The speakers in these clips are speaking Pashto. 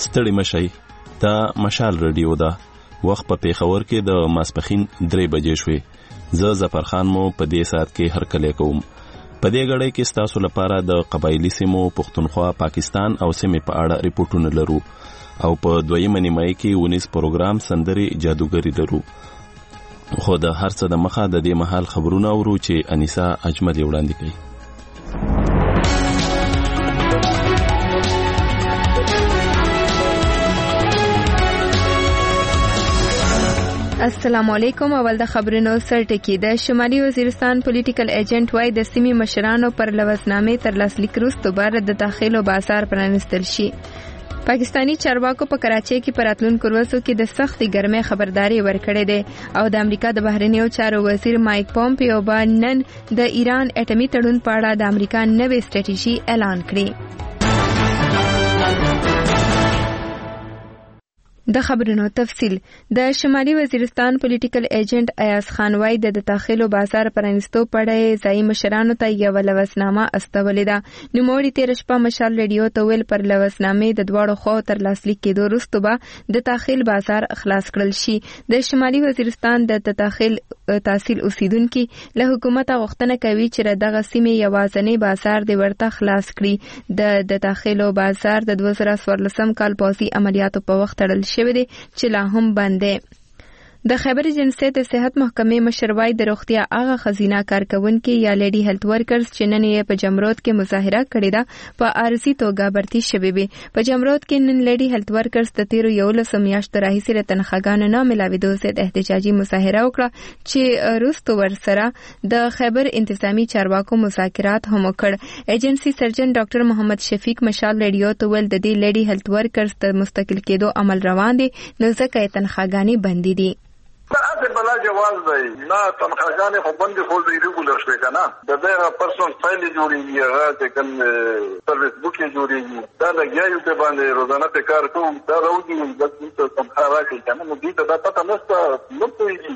ستړي مشئ. دا مشال رادیو ده. وخت په پیښور کې د ماسپخین 3 بجې شوې. زه ظفر خان مو په دې ساعت کې هرکلی کوم. په دې غړې کې ستاسو لپاره د قبایلی سیمو پښتونخوا، پاکستان او سیمې په اړه ریپورتونه لرو او په دویمه نیمایي کې 19 پروګرام سندري جادوګری لرو. خو د هر څه د مخه د دې مهال خبرونه اورو چې انیسا اجمل وړاندې کوي. السلام علیکم. اول د خبرونو سرټکی. د شمالي وزیرستان پولیټیکل ایجنټ وای د سیمې مشرانو پر لوزنامې تر لاسلیک وروسته بار د داخلو بازار پرانستل شي. پاکستانی چارواکو په کراچۍ کې پر راتلونکو ورځو کې د سختې ګرمۍ خبرداري ورکړې ده او د امریکا د بهرنیو چارو وزیر مایک پومپیو نن د ایران اټومي تړون په اړه د امریکا نوې سټریټیژي اعلان کړې. د خبرونو تفصیل. د شمالي وزیرستان پولیټیکل ایجنټ ایاز خان وای د داخلو بازار پرانستو پړې ځای مشرانو ته یو لوسنامه استولې ده. نوموړي تیر شپه مشال رادیو ته ویل پر لوسنامې د دواړو خو تر لاسلیک کېدو وروسته به د داخل بازار خلاص کړل شي. د شمالي وزیرستان د داخل تحصیل اوسیدونکو له حکومت غوښتنه کوي چې دغه سیمې یوازینی بازار د ورته خلاص کړي. د داخلو بازار د 2014 کال پوځي عملیاتو په وخت تړل شوی دی چې لا هم بند دی. د خیبر ایجنسی د صحت محکمې مشروای د روغتیا هغه خزینه کارکونکو یا لیډي هیلث ورکرز چې نن یې په جمرود کې مظاهره کړې ده په عارضي توګه برتي شوي وي. په جمرود کې نن لیډي هیلث ورکرز د 13 میاشتو راهیسې له تنخواګانو نه ملاوېدو ضد احتجاجي مظاهره وکړه چې وروسته ورسره د خیبر انتظامی چارواکو مذاکرات هم وکړ. ایجنسی سرجن ډاکټر محمد شفیق مشال رادیو ته ویل د دې لیډي هیلث ورکرز ته مستقل کېدو عمل روان دي نو ځکه تنخواګانې بندي دي. دا بلا جواز دی نه تنخواګانې خو بندي خو دی ریګولر شوی کنه د دغه پرسنل فایل جوړیږي هغه چې کوم سرویس بوک جوړیږي دا لګیایو ته باندې روزانه په کار کوم دا راوځي د تنخوا راکړي کنه نو دې ته دا پته نشته نو کوي.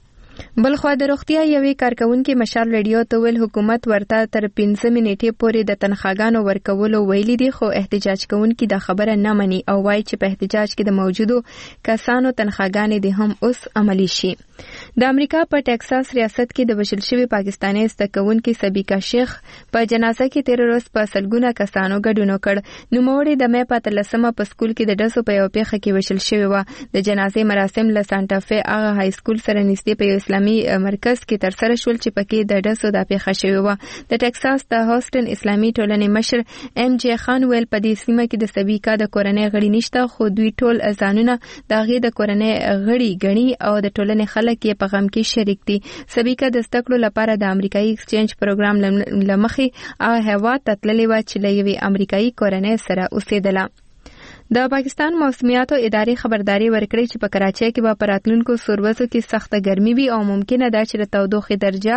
بلخوا د روغتیا یوې کارکونکو مشال رادیو ته ویل حکومت ورته تر 15 منټې پورې د تنخواګانو ورکولو ویلي دي خو احتجاج کوونکي د خبره نه مني او وایي چې په احتجاج کې د موجودو کسانو تنخواګانې د هم اوس عملی شي. د امریکا په ټکساس ریاست کې د وژل شوی پاکستانی استکونکو سبیکا شیخ په جنازه کې 13 ورځې په سلګونه کسانو ګډون وکړ. نوموړي د مې په 13مه په سکول کې د ډسو په یو پیښه کې وژل شوی و. د جنازې مراسم له سانټا فی هغه های سکول سره نږدې په اسلامي مرکز کې تر سره شول چې پکې د ډسو د پیښه شوی و. د ټکساس د هاستن اسلامي ټولنې مشر ام جی خان ویل په دې سیمه کې د سبیکا د کورنۍ غړي نشته خو دوی ټول ځانونه دغه د کورنۍ غړي غني او د ټولنې خلک یې په غم کې شریک دي. سبیکا د زدهکړو لپاره د امریکایي ایکسچینج پروګرام لمخې هغه هیواد ته تللې و چې له یوې امریکایي کورنۍ سره اوسېدله. د پاکستان موسمیاتو ادارې خبرداري ورکړې چې په کراچۍ کې به په راتلونکو سوروزو کې سخته ګرمي وي او ممکنه ده چې د تودوخې درجه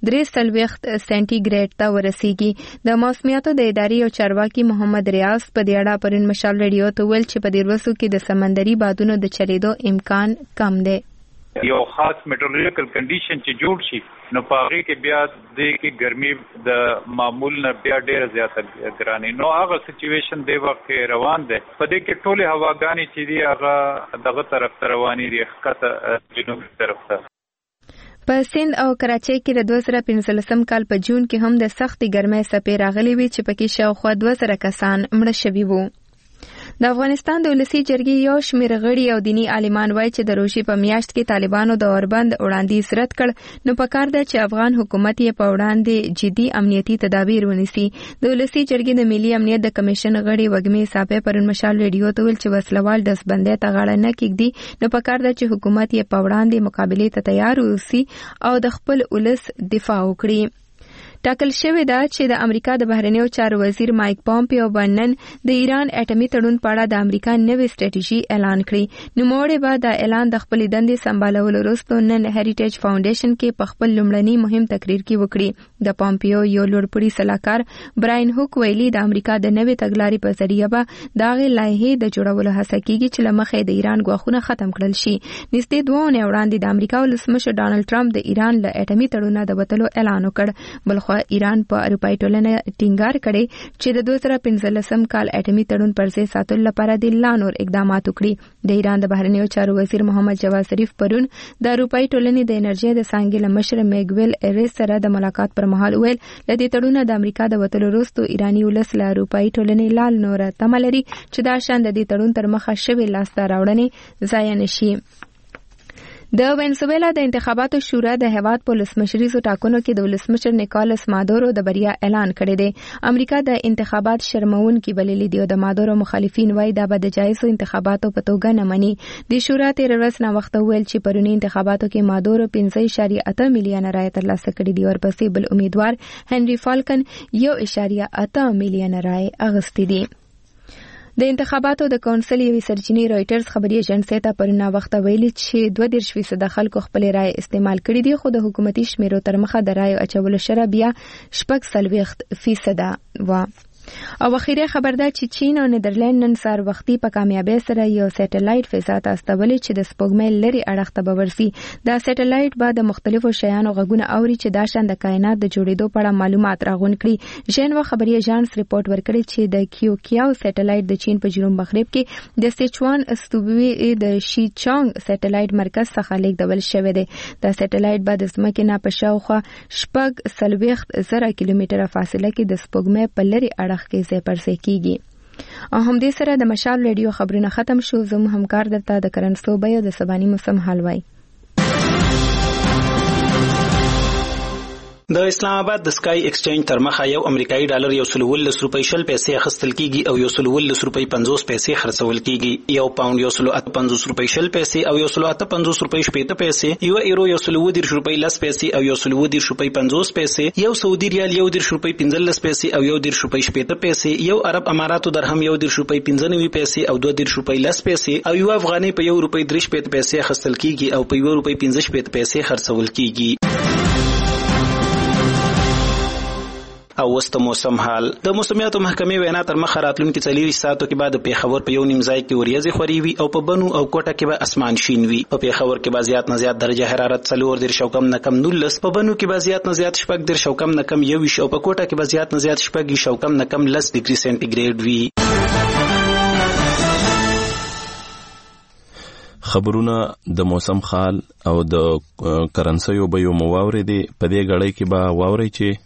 43 سانتي ګریډ ته ورسیږي. د موسمیاتو د ادارې یو چارواکي محمد ریاض په دې اړه پرون مشال رادیو ته ویل چې په دې ورځو کې د سمندري بادونو د چلیدو امکان کم دی. یو خاص میټرولوژیکل کنډیشن چې جوړ شي نو په هغه کې بیا د ګرمي د معمول نه بیا ډیره زیاته ګراني نو هغه سچويشن دی وخت روان دی. په دې کې ټوله هواګانې چې دی هغه دغه طرف ته رواني دي ښکته جنوب طرف ته. په سند او کراچۍ کې د 2015 کال په جون کې هم د سختې ګرمۍ څپې راغلي وي چې پکې شاوخوا 2000 کسان مړه شوي وو. د افغانستان د ولسی جرګې یو شمېر غړي او دینی عالمان وایي چې د روژې په میاشت کې طالبانو د اوربند وړاندیز رد کړ نو پکار ده چې افغان حکومت یې په وړاندې جدي امنیتي تدابیر ونیسي. د ولسی جرګې د ملي امنیت د کمیشن غړي وګمې صاحب پرون مشال رادیو ته ویل چې وسلوال دسبندۍ ته غاړه نه کېږدي نو پکار ده چې حکومت یې په وړاندې مقابلې ته تیار اوسي او د خپل ولس دفاع وکړي. ټاکل شوې ده چې د امریکا د بهرنیو چارو وزیر مایک پومپیو نن د ایران اټومي تړون په اړه د امریکا نوې سټریټیژي اعلان کړي. نوموړي به د اعلان د خپلې دندې سمبالولو وروسته نن هریټیج فاونډیشن کې په خپل لومړني مهم تقریر کې وکړي. د پومپیو یو لوړپوړي سلاکار براین هوک ویلي د امریکا د نوې تګلارې په ذریعہ به دغه لایحې د جوړولو هڅه کیږي چې لمخې د ایران غواخونه ختم کړل شي. نږدې 2 ونې وړاندې د امریکا ولسمشر ډانلډ ټرمپ د ایران له اټومي تړون د وتلو اعلان وکړ. بلخو بلخوا ایران په اروپאי ټولنه ټینګار کړي چې د 2015 کال اټومي تړون پر ځای ساتلو لپاره د لا نور اقدامات وکړي. د ایران د بهرنیو چارو وزیر محمد جواد ظریف پرون د اروپאי ټولنې د انرژي د څانګې له مشر میګویل ایریس سره د ملاقات پر مهال ویل لدې تړون د امریکا د وټلو وروسته ایرانی ولس له اروپאי ټولنې لال نور تمه لري چې دا شان د دې تړون تر مخه شوی لاسته راوړنې ضایع نشي. د وینزویلا د انتخاباتو شورا د هیواد په ولسمشریزو ټاکنو کې د ولسمشر نیکولس مادورو د بریا اعلان کړی دی. امریکا د انتخابات شرمونکي بللي دی او د مادورو مخالفین وایي دا به د جایزو انتخاباتو په توګه نه مني. د شورا تیر ورځ نه وخت ویل چې پرونی انتخاباتو کې مادورو 5.8 میلیون رای ترلاسه کړي دي او ورپسې بل امیدوار هنري فالکن 1.8 میلیون رای اخیستي دي. د انتخاباتو د کونسل یوې سرچینې رويټرز خبري ایجنسی ته پرونه وخت ویلي چې 22% خلکو خپل رای استعمال کړي دي خو د حکومتي شمیرو تر مخه د رای اچولو شرح بیا 40% و. او اخیری خبر ده چې چین او نیدرلند نن سار وختي په کامیابی سره یو سټلایټ فضا ته استولې چې د سپوږمۍ لري اړخ ته ورسي. دا سټلایټ به د مختلفو شیانو غږونه اوري چې دا شان د کائنات د جوړېدو په اړه معلومات راغون کړي. ژنوا خبري ایجنس ریپورت ورکړي چې د کیوکیاو سټلایټ د چین په جنوب مغرب کې د سیچوان استوبوي د شیچانګ سټلایټ مرکز څخه لیږدول شوی دی. دا سټلایټ به د ځمکې نه په شاوخوا 40,000 کیلومتره فاصله کې د سپوږمۍ په لري اړخ کې ځای پر ځای کیږي. او هم دې سره د مشال ریډیو خبرونه ختم شو. زموږ همکار درته د کرنسو بیو د سباني موسم حال وای. د اسلام آباد د سکای ایکسچینج تر مخه یو امریکایي ډالر 110 روپۍ شل پیسې اخیستل کیږي او 110 روپۍ 50 پیسې خرڅول کیږي. یو پاوند 150 روپۍ شل پیسې او 150 روپۍ 70 پیسې، یو ایرو 110 روپۍ 10 پیسې او 110 روپۍ 50 پیسې، یو سعودي ریال 110 روپۍ 15 پیسې او 110 روپۍ 70 پیسې، یو عرب اماراتو درهم 110 روپۍ 95 پیسې او 210 روپۍ 10 پیسې او یو افغاني په 1 روپۍ 3 پیسې اخیستل کیږي او په 1 روپۍ 15 پیسې خرڅول کیږي. او وست موسم حال. د موسمیاتو محکمې وینا تر مخه راتلونکي 40 ساعتو کې بعد پیښور په یو نیم ځای کې وریځې خوري وي او په بنو او کوټه کې به اسمان شین وي. په پیښور کې به زیات نه زیات درجه حرارت 40 کم نه کم 19، په بنو کې به زیات نه زیات 10 کم نه کم 21 او په کوټه کې به زیات نه زیات 10 کم نه کم 10 ډیګري سنټیګریډ وي. خبرونه د موسم حال او د کرنسیو بیو مواورې دي. په دې غړۍ کې به واوري چې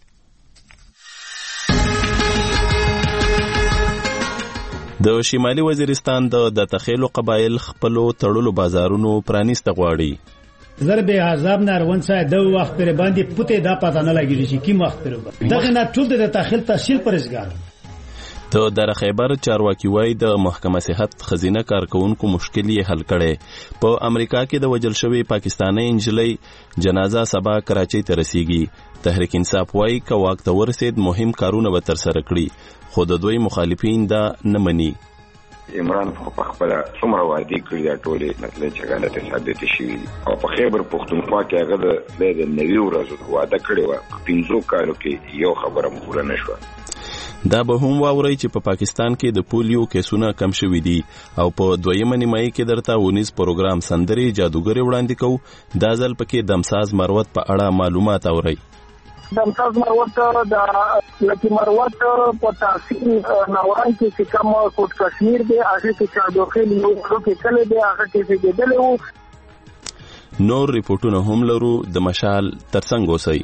د شمالي وزیرستان د تخیلو قبایل خپلو تړلو بازارونو پرانیسته غواړي. ضرب عذاب نه روان سای د وخت پر باندې پته دا پته نه لګیږي چې کی وخت پر دغه نه ټول د تخیل تحصیل پرزګار. د در خیبر چارواکي وای د محکمه صحت خزینه کارکونکو مشکل یې حل کړي. په امریکا کې د وجل شوی پاکستانی انجلۍ جنازه سبا کراچۍ ته رسیږي. تحریک انصاف وای که واک ته ورسید مهم کارونه به تر سره کړي خو د دوی مخالفین دا نه مني. عمران په خپل څومره وادي کړی دا ټولې مسله چې غلطه ثابت شي او په خیبر پښتونخوا کې هغه د نوي ورځو واده کړی و 15 کالو کې یو خبره پوره نشوه. دا به هم واوري چې په پاکستان کې د پولیو کیسونه کم شوي دي او په دویمه نیمایي کې درته ونیز پروګرام سندري جادوګري وړاندې کوو. دا ځل پکې دمساز مروت په اړه معلومات اوري. دمساز مروت د لکه مروت په تحصیل ناوران کې کوم کوټ کشمیر دی هغه کې چادوخیل یو کې کله دی هغه کې کېدل وو. نور ریپورتونه هم لرو. د مشال ترڅنګ اوسئ.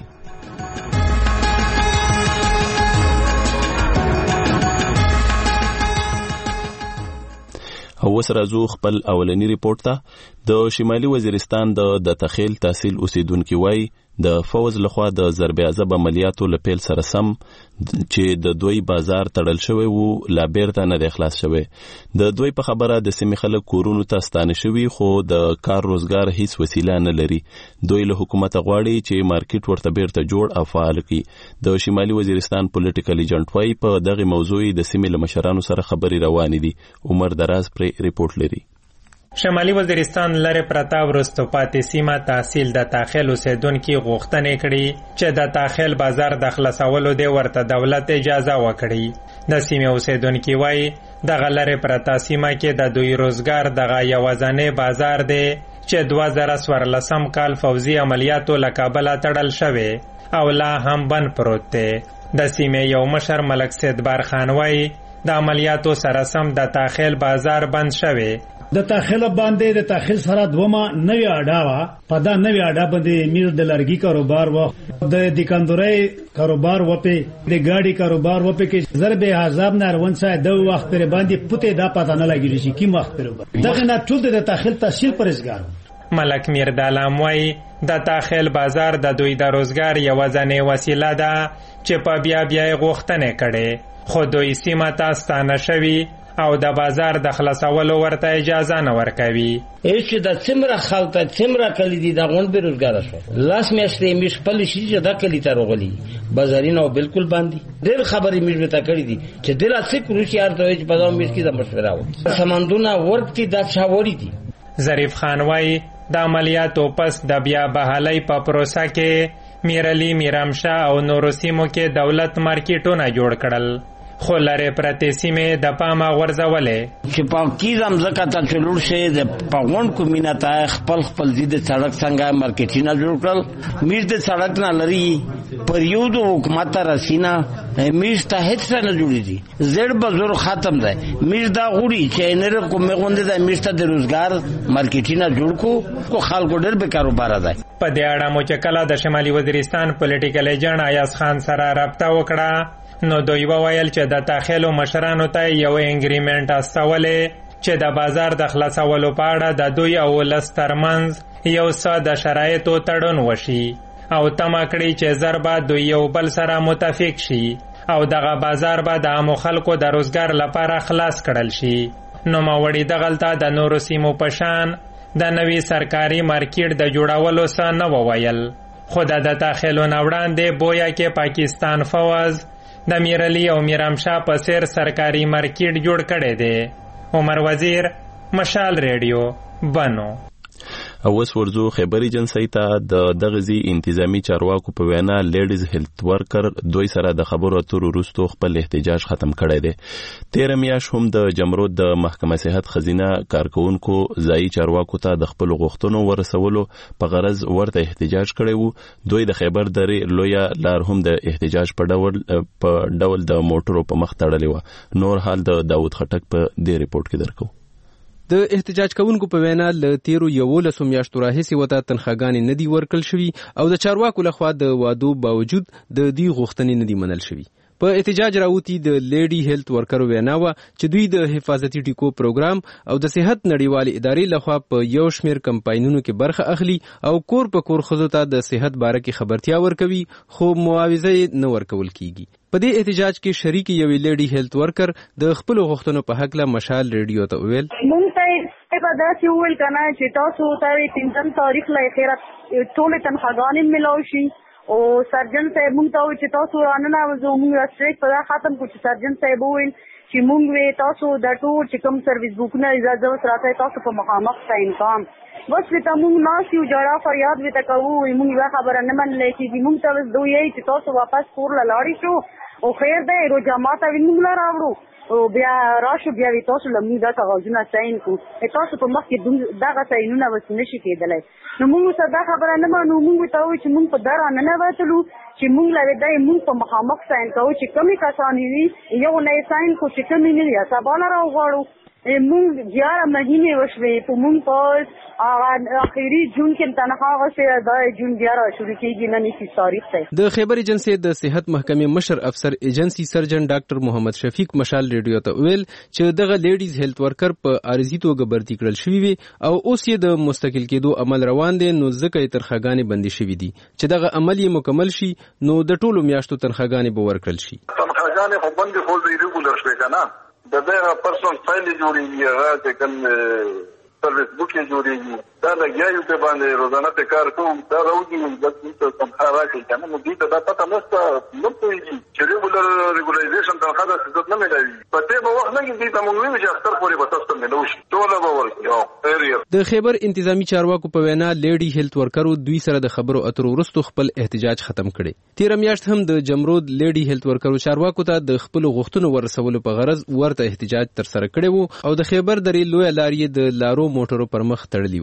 او وسره زو خپل اولنی ریپورت ته. د شمالي وزیرستان د تخیل تحصیل اوسیدونکو وای د فوز لخوا د ضرب عذاب عملیاتو لپیل سره سم چې د دوی بازار تړل شوی وو لا بیرته نه اخلاص شوی. د دوی په خبره د سیمې خلک کورونو ته ستانه شوی خو د کار روزګار هیڅ وسیله نه لري. دوی له حکومت غواړي چې مارکیټ ورته بیرته جوړ او فعال کړي. د شمالي وزیرستان پولیټیکل ایجنټ وای په دغه موضوع د سیمې له مشرانو سره خبري روانې دي. عمر دراز پر ریپورت لري. شمالي وزیرستان لره پرتا ورستو پاتې سیمه تحصیل د تاخیل اوسیدونکو غوښتنې کړي چې د تاخیل بازار د خلاصولو دی ورته دولت اجازه وکړي. د سیمه اوسیدونکو وایي د غلره پرتا سیمه کې د دوی روزګار دغه یوازنې بازار دی چې 2014 کال فوزي عملیاتو له کابله تړل شوی او لا هم بند پروت دی. د سیمې یو مشر ملک سیدبار خان وایي د عملیاتو سره سم د تاخیل بازار بند شوی. د تاخیل باندې د تاخیل سره دومره نوې اډا وا په دا نوې اډا باندې میر د لرګي کاروبار و د دکاندوري کاروبار و په د ګاډي کاروبار و په کې ضرب حساب نه روان سای د وخت پر باندې پته دا پته نه لګیږي چې کی وخت پر دغه نه ټول د تاخیل تحصیل پرېزګار. ملک میر دالام وایي د تاخیل بازار د دوی د روزګار یوه ځانې وسیله ده چې په بیا بیا غوښتنې کړي، خو دوی سیمه ته ستانه شوي او د بازار د خلاصولو ورته اجازه نه ورکوي. چې د څومره خلک څومره کلی دي دا غون بیروزګار شو. لاس میاشتې مش خپل شي چې دا کلی ته راغلي بازارینو بالکل باندې ډېر خبرې مش وته کړې دي چې دلا څه کروشي ارته چې په دا مش کې د مشوره و سمندونه ورکتي دا چاوري دي. ظریف خان وایي د عملیاتو پس د بیا بحالۍ په پروسه کې میرعلي میرامشاه او نورو سیمو کې دولت مارکیټونه جوړ کړل، خو لرې پرتې سیمې د پامه غورځولې چې پاکیزه مځکه ته چې لوړ شي د پغونډ کومینه ته خپل ضد سړک څنګه مارکیټونه جوړ کړل. میز د سړک نه لري پر یو د حکومت رسینا میز ته هیڅ نه جوړی دي زړ بزرگ ختم ده. میز دا غوړي چې نره کومه غونډه ده میز ته د روزګار مارکیټونه جوړ کو خلکو ډېر به کاروبار ده. په دې اړه مو چې کله د شمالي وزیرستان پولیټیکل ایجنټ ایاز خان سره رابطه وکړه نو دوی وویل چې د تاخیلو مشرانو ته یو انګریمنټ استولې چې د بازار د خلاصولو په اړه د دوی او ولس ترمنځ یو څه د شرایطو تړون وشي او تمه کړي چې زر به دوی یو بل سره متفق شي او دغه بازار به د عامو خلکو د روزګار لپاره خلاص کړل شي. نوموړي دغلته د نورو سیمو په شان د نوي سرکاري مارکیټ د جوړولو څه نه وویل، خو د تاخیلو نه وړاندې بویا کې پاکستان فوز د میرعلي او میرامشاه په څیر سرکاري مارکیټ جوړ کړی دی. عمر وزیر، مشال ریډیو، بنو. اوس ورځو خیبر ایجنسی ته د دغزي انتظامی چارواکو په وینا لیډیز هیلث ورکر دوی سره د خبرو اترو وروسته خپل احتجاج ختم کړی دی. 13 میاشت هم د جمرود د محکمه صحت خزینه کارکونکو ځایي چارواکو ته د خپل غوښتنو ورسولو په غرض ورته احتجاج کړی وو. دوی د خیبر درې لویه لار هم د احتجاج په ډول د موټرو په مخ تړلې وه. نور حال د داود خټک په دې ریپورت کې درکو. د احتجاج کوونکو په وینا له تیرو 11 میاشتو راهیسې وته تنخواګانې نه دي ورکړل شوي او د چارواکو لخوا د وعدو باوجود د دې غوښتنې نه دي منل شوي. په احتجاج راوتی د لیډي هیلث ورکر وینا و چې دوی د حفاظتي ټیکو پروګرام او د صحت نړیوالې ادارې لخوا په یو شمیر کمپاینونو کې برخه اخلي او کور په کور ښځو ته د صحت باره کې خبرتیا ورکوي، خو معاوضه نه ورکول کیږي. په دې احتجاج کې شریک یو لیډي هیلث ورکر د خپل غوښتنو په حق له مشال ریډیو ته ویل مونږ ته په داسې وویل کنه چې تاسو ته 15 تاریخ لا خیرات ټول تنخواګانې ملو شي او سرجن صاحب مونږ ته چې تاسو رانه وځو مونږ سټریک په ختم کو چې سرجن صاحب وویل چې مونږ وې تاسو د ټول چې کوم سرویس بوکونه اجازه ورته تاسو په مخامخ ساين کوم بس وته مونږ ناسیو جړه فریاد وته کوو مونږ خبره نه منلې چې مونږ ته دوی چې تاسو واپس کور لاړی شو او خیر ده رو جماعت وینم لا راوړو او بیا راشو بیا وی تاسو لمون دا تاغونه ساين کو تاسو په مخ کې دغه ساينونه وسنه شي کېدلای نو موږ صدا خبره نه مانو موږ ته چې موږ په درانه نه واتلو چې موږ لاره دای موږ په مخامخ ساين کوو چې کمی کسانی وي یو نه ساين کو چې کمی نه یا سبا نه راوغړو موږ 11 مهینه وشوي په موږ په اخیری جون کې تنخواه غوښه د جون 11 شروع کیږي نن کی تاریخ ته. د خیبر ایجنسی د صحت محکمې مشر افسر ایجنسی سرجن ډاکټر محمد شفیق مشال ریډیو ته ویل چې دغه لیډیز هیلث ورکر په عارضی توګه برتی کړل شوی وي او اوس یې د مستقل کېدو عمل روان دی، نو ځکه یې تنخواګانې بندي شوي دي چې دغه عمل یې مکمل شي نو د ټولو میاشتو تنخواګانې به ورکړل شي. تنخواګانې خو بندي خو د ریګولر شوي کنه د دغه پرسنل فایل جوړیږي هغه چې کوم سرویس بوک جوړیږي دا لګیاو ته باندې روزانه ته کار کوم دا راوځي د تنخوا راکړي کنه نو دې ته دا پته نشته نو پوهیږي چې ریګولایزیشن تنخوا د څه نه ملایي پته به وخت نه کې ته مونږ ویل چې اختر پورې به تاسو نه لوش ټول به ورکړو. د خیبر انتظامی چارواکو په وینا لیډي هیلث ورکرو دوی سره د خبرو اترو وروسته خپل احتجاج ختم کړي. 13 میاشت هم د جمرود لیډي هیلث ورکرو چارواکو ته د خپل غوښتنو ورسولو په غرض ورته احتجاج تر سره کړي وو او د خیبر درې لوی لارې د لارو موټرو پر مخ تړلې و.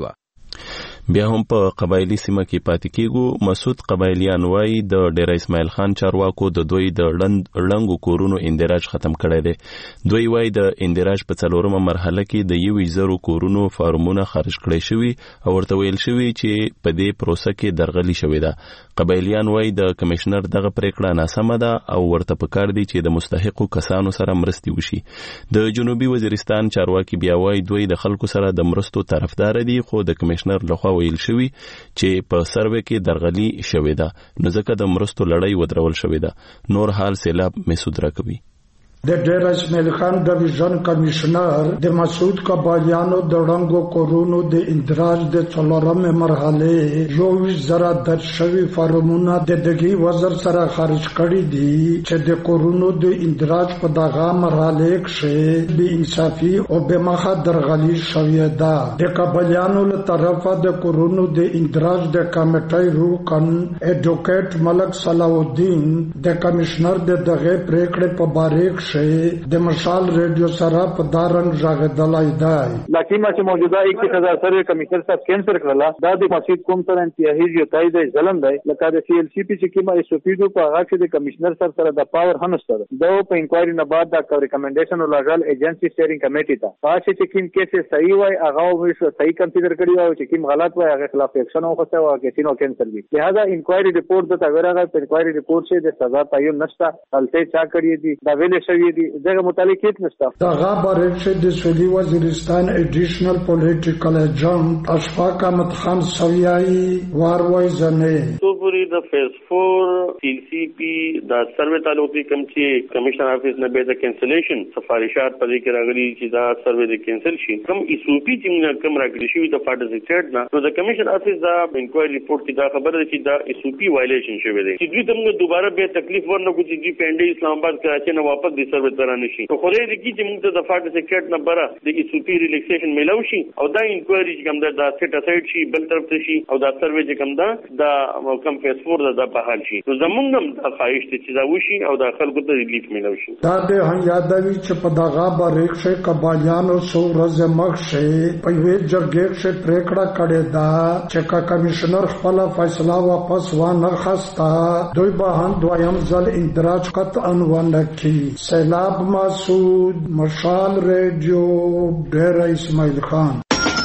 بیا هم په قبایلی سیمه کې پاتې کېږو. مسعود قبایلیان وایي د ډیر اسماعیل خان چارواکو د دوی د لنګو کورونو اندراج ختم کړی دی. دوی وایي د اندراج په 4مه مرحله کې د 1,000 کورونو فارمونه خارج کړي شوي او ورته ویل شوي چې په دې پروسه کې درغلي شوې ده. قبایلیان وایي د کمشنر دغه پریکړه ناسمه ده او ورته پکار دي چې د مستحقو کسانو سره مرستې وشي. د جنوبي وزیرستان چارواکي بیا وایي دوی د خلکو سره د مرستو طرفدار دي، خو د کمشنر لخوا ویل شوی چې په سروې کې درغلي شوې ده، نو ځکه د مرستو لړۍ ودرول شوې ده. نور حال سیلاب مسعود راکوي. د ډیر اسماعیل خان ډیویژن کمشنر د مسعود قبایلیانو د ړنګو کورونو د اندراج د 4مه مرحله 20,000 درج شوي فارمونه د دغه وزیر سره خارج کړي دي چې د کورونو د اندراج په دغه مرحله کې بې انصافي او بې مخه درغلي شوې ده. د قبایلیانو له طرفه د کورونو د اندراج د کمیټې رکن اډوکیټ ملک صلاح الدین د کمشنر د دغه پریکړې په باره د مشال ریډیو سره په دارنګ ژغدلای دی. لکه چې موجوده 21,000 سره کمیشنر صاحب کینسل کړل دا د مسجد کوم تر انتهایی جوړای دی ظلم دی. لکه د سی ال سی پی چې کیما ایس او پی دو په هغه کې د کمیشنر صاحب سره د پاور هنسته دا په انکوایری نه بعد د ریکمنډیشن ولغل ایجنسی سټیرینګ کمیټی ته پاسه چې کوم کیسه صحیح وای هغه وښه صحیح کنسیډر کړی او چې کوم غلط وای هغه خلاف ایکشن وکړي او کې تینو کینسل دي. لہذا انکوایری رپورټ د تاګرغه په انکوایری رپورټ شه د سزا تعین نشته غلطي چا کړی دي دا ویلې شوی دي دغه متعلق هیڅ نشته. دا خبره چې د سولي وزیرستان ایډیشنل پولیټیکل ایجنټ اشفاق احمد خان سویای واروي زنه تو پوری د فیز 4 سی سی پی دا سروې تعلقي کم چې کمشنر افیس نه به د کینسلیشن سفارشات پدې کې راغلي چې دا سروې د کینسل شي. کم ای سو پی چې موږ کم راغلي شوی د فاډر سټیټ نه نو د کمشنر افیس دا انکوایری ریپورت کې دا خبره ده چې دا ای سو پی وایلیشن شوی دی چې دوی تمغه دوباره به تکلیف ورنکو چې دوی پنده اسلام آباد کراچي نه واپس د سروې ترانه شي. نو خو دې کې چې موږ د فاډر سټیټ نه بره د ای سو پی ریلیکسیشن ملو شي او دا انکوایری چې کوم دا سټ اسایډ شي بل طرف ته شي او دا سروې چې کوم دا کم فیس 4 دا په حال شي. نو زمونږ هم د خواهش ته چې دا وشي او د خلکو ته ریلیف ملو شي. دا به هم یادوي چې په دغه باریک شي قبایلیانو سو ورځ مخ شي په یوه جرګې کې پریکړه کړې ده چې کمشنر خپل فیصله واپس وانه خستا دوی به هم دویم ځل اندراج قطعا ونکړي. سیلاب مسعود مشال ریډیو ډیر اسماعیل خان.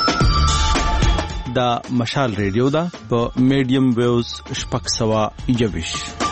دا مشال ریډیو دا په میډیم ویوز شپږ سوه یویش.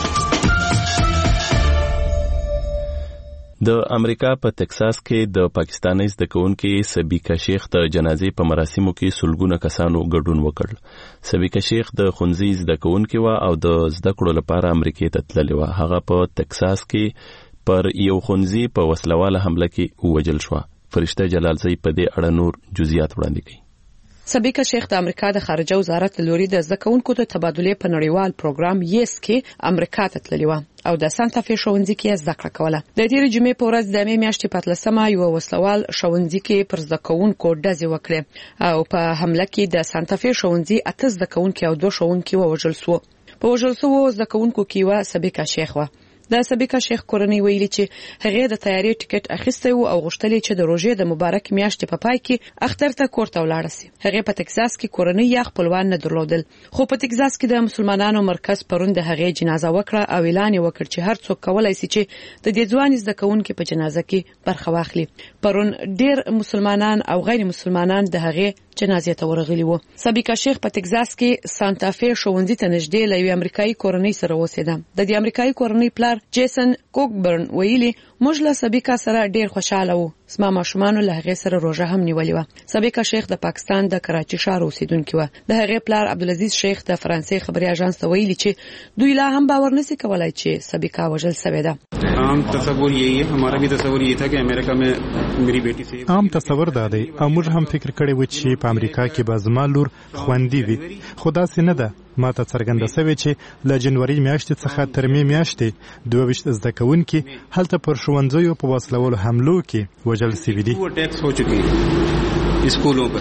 د امریکا په ټکساس کې د پاکستاني زده کوونکي سبیکا شیخ د جنازې په مراسمو کې سلګونه کسانو ګډون وکړ. سبیکا شیخ د ښوونځي زده کوونکي و او د زده کړو لپاره امریکا ته تللی و. هغه په ټکساس کې پر یو ښوونځي په وسلواله حمله کې ووژل شو. فرشته جلالزی په دې اړه نور جزئیات وړاندې کوي. سبیکا شیخ د امریکا د خارجه وزارت لوري د زده کوونکو د تبادلې په نړیوال پروګرام یس کې امریکا ته تللی و او د سانتا فی ښوونځي کې زده کړه کوله. د تېرې جمعې په ورځ د مې میاشتې په 13مه یو وسلوال ښوونځي کې پر زده کوونکو ډزې وکړې او په حمله کې د سانتا فی ښوونځي 8 زده کوونکي او 2 ښوونکي ووژل شو. په وژل شوو زده کوونکو کې و سبیکا شیخ و. د سبیکا شیخ کورنۍ ویلي چې هغه د تیاری ټیکټ اخیستی او غوښتلې چې د روژې د مبارک میاشتې په پای کې اختر ته کور ته ولاړ شي. هغه په ټکساس کې کورنۍ یا خپلوان نه درلودل خو په ټکساس کې د مسلمانانو مرکز پرون د هغه جنازه وکړه او اعلان وکړ چې هر څوک کولای شي چې د دې ځوان زده کوونکو په جنازه کې برخه واخلي. پرون ډیر مسلمانان او غیر مسلمانان د هغه جنازې ته ورغلي وو. سبیکا شیخ په ټکساس کې سانتا فی ښوونځي ته نږدې له یو امریکایي کورنۍ سره اوسېده. د دې امریکایي کورنۍ پلار جیسن کوکبرن ویلي موږ له سبیکا سره ډیر خوشاله وو. زما ماشومان له هغه سره روزه هم نیولې و. سبیکا شیخ د پاکستان د کراچي ښار اوسیدونکو و. د هغه پلار عبدالعزیز شیخ د فرانسې خبري اژانس ته ویلي چې دوی لا هم باور نشي کولای چې سبیکا وژل شوې ده. عام تصور یہی ہے، ہمارا بھی تصور یہ تھا کہ امریکہ میں میری بیٹی سے عام تصور دا دی او موږ هم فکر کړی و چې په امریکا کې به زما لور خوندي وي. خدا سي نه ده. ما ته څرګنده شوې چې له جنوري میاشتې څخه تر مې میاشتې 22 زده کوونکي هلته پر ښوونځیو په وسلوالو حملو کې وژل شوي دي. اسکولوں پر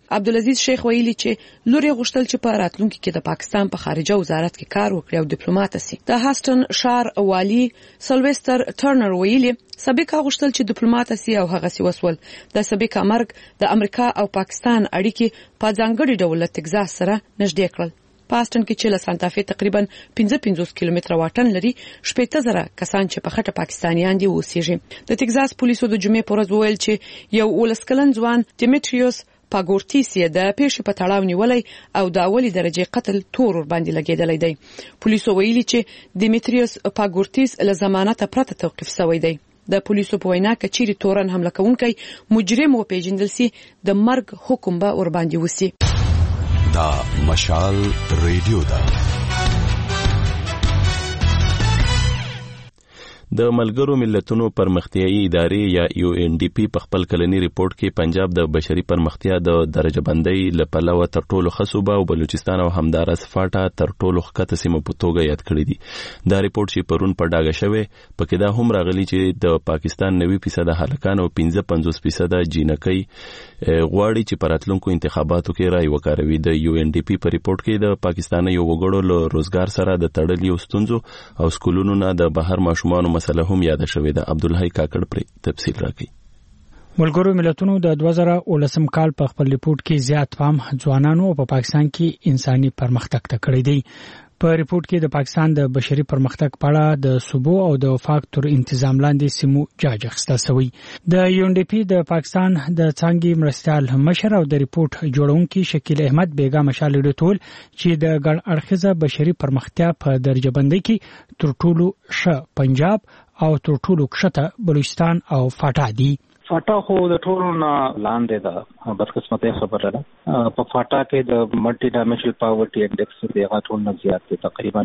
عبدالعزیز شیخ ویلي چې لوري غوښتل چې په راتلونکي کې د پاکستان په خارجه وزارت کې کار وکړي او ډیپلوماټ شي. د هاستن شار والی سلويستر ټرنر ویلي سابقا غوښتل چې ډیپلوماټ شي او هغه سی وسول. د سابقا مرګ د امریکا او پاکستان اړیکې په ځانګړي ډول تگزاس سره نږدې کړل. پاستن کې چې له سانتا فی تقریبا 55 کیلومتره واټن لري 80,000 کسان چې په خټه پاکستانیان دي اوسېږي. د تگزاس پولیسو د جمعې پر ورځ وویل چې یو ولسکلن ځوان دیمیټریوس پاګورتیس د پیښې په تړاو نیولې او د اولی درجه قتل تور ور باندې لګیدلې دی. پولیسو ویلي چې دیمیټریوس پاګورتیس له ضمانت پرته توقيف شوی دی. د پولیسو په وینا کې چیرې تورن حمله کوونکی مجرم و پیژندل سي د مرګ حکم به ور باندې وسی. دا مشال ریډیو دا د ملګرو ملتونو پرمختیایي ادارې یا UNDP په خپل کلنی ریپورت کې پنجاب د بشري پرمختیا د درجه بندۍ لپاره تر ټولو ښه صوبه او بلوچستان او همدارس فاټا تر ټولو ښکته سیمه په توګه یاد کړی دي. دا ریپورت چې پرون په ډاګه شوی پکې دا هم راغلی چې د پاکستان 90% هلکان او 55% جینکۍ غواړي چې په راتلونکو انتخاباتو کې رائے وکاروي. د UNDP په ریپورت کې د پاکستان یو وګړو له روزګار سره د تړلي ستونزو او سکولونو نه د بهر ماشومانو مسله هم یاد شوې ده. عبدالحی کاکړ پر تفصیل راکړي. ملګرو ملتونو د 2019 کال په خپل ریپورت کې زیات پام ځوانانو په پاکستان کې انساني پرمختګ ته کړی دی. په ریپورت کې د پاکستان د بشري پرمختګ په اړه د صوبو او د وفاق تر انتظام لاندې سیمو جاج اخیستل شوی. د UNDP د پاکستان د څانګې مرستیال مشر او د ریپورت جوړونکي شکیل احمد بیگا مشال ډیټول چې د ګڼ اړخیزه بشري پرمختیا په درجه بندۍ کې تر ټولو ښه پنجاب او تر ټولو کښته بلوچستان او فاټا دي. فاټا خو د ټولو نه لاندې ده، بدقسمتۍ خبره ده. په فاټا کې د ملټي ډایمنشنل پاورټي انډیکس د هغه ټول نه زیات دی، تقریبا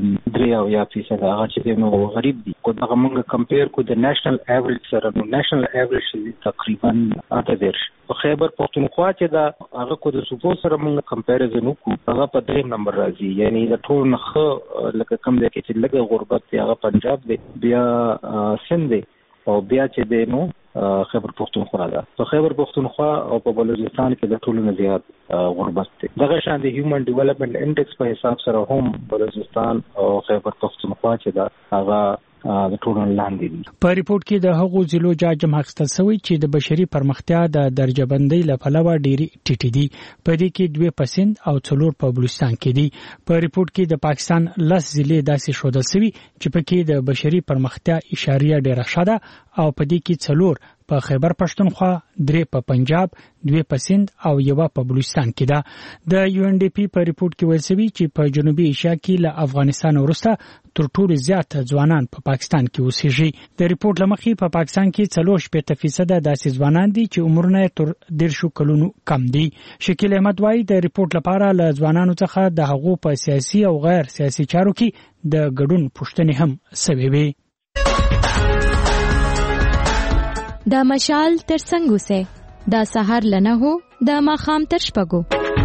3% هغه چې نو غریب دي. کو دا موږ کمپیر کو د نېشنل ایوریج سره، نو نېشنل ایوریج تقریبا 8. په خیبر پختونخوا چې دا هغه کو د صوبو سره موږ کمپیریزن وکړو هغه په 3 نمبر راځي. یعنی د ټول نه لکه کم دی چې لږه غربت دی هغه پنجاب دی، بیا سند دی او بیا چې دی نو خیبر پختونخوا ده. په خیبر پختونخوا او په بلوچستان کې د ټولو نه زیات غربت دی. دغه شان د هیومن ډیولپمنٹ انډیکس په حساب سره هم بلوچستان او خیبر پختونخوا چې دا هغه د ټولو لاندې دي. په ریپورت کې د هغو ضلعو جاج اخیستل شوی چې د بشري پرمختیا د درجه بندۍ لپاره ډېری ټیټې دي. په دې کې 2% او 4 په بلوچستان کې دي. په ریپورت کې د پاکستان 10 ضلع داسې ښودل شوي چې پکې د بشري پرمختیا اشاریه ډېره ښه ده او په دې کې 4 په خیبر پښتونخوا، 3 په پنجاب، 2% او 1 په بلوچستان کې ده. د UNDP په ریپورت کې ویل شوی چې په جنوبي ایشیا کې له افغانستان وروسته تر ټولو زیات ځوانان په پاکستان کې اوسېږي. د ریپورت لمخې په پاکستان کې 40% داسې ځوانان دي چې عمرونه تر 10 کلونو کم دي. شکیل احمد وايي د ریپورت لپاره له ځوانانو څخه د هغو په سیاسي او غیر سیاسي چارو کې د ګډون پوښتنې هم شوې وي. دا مشال تر څنګه وسه دا سحر لنه هو دا ماخام تر شپګو.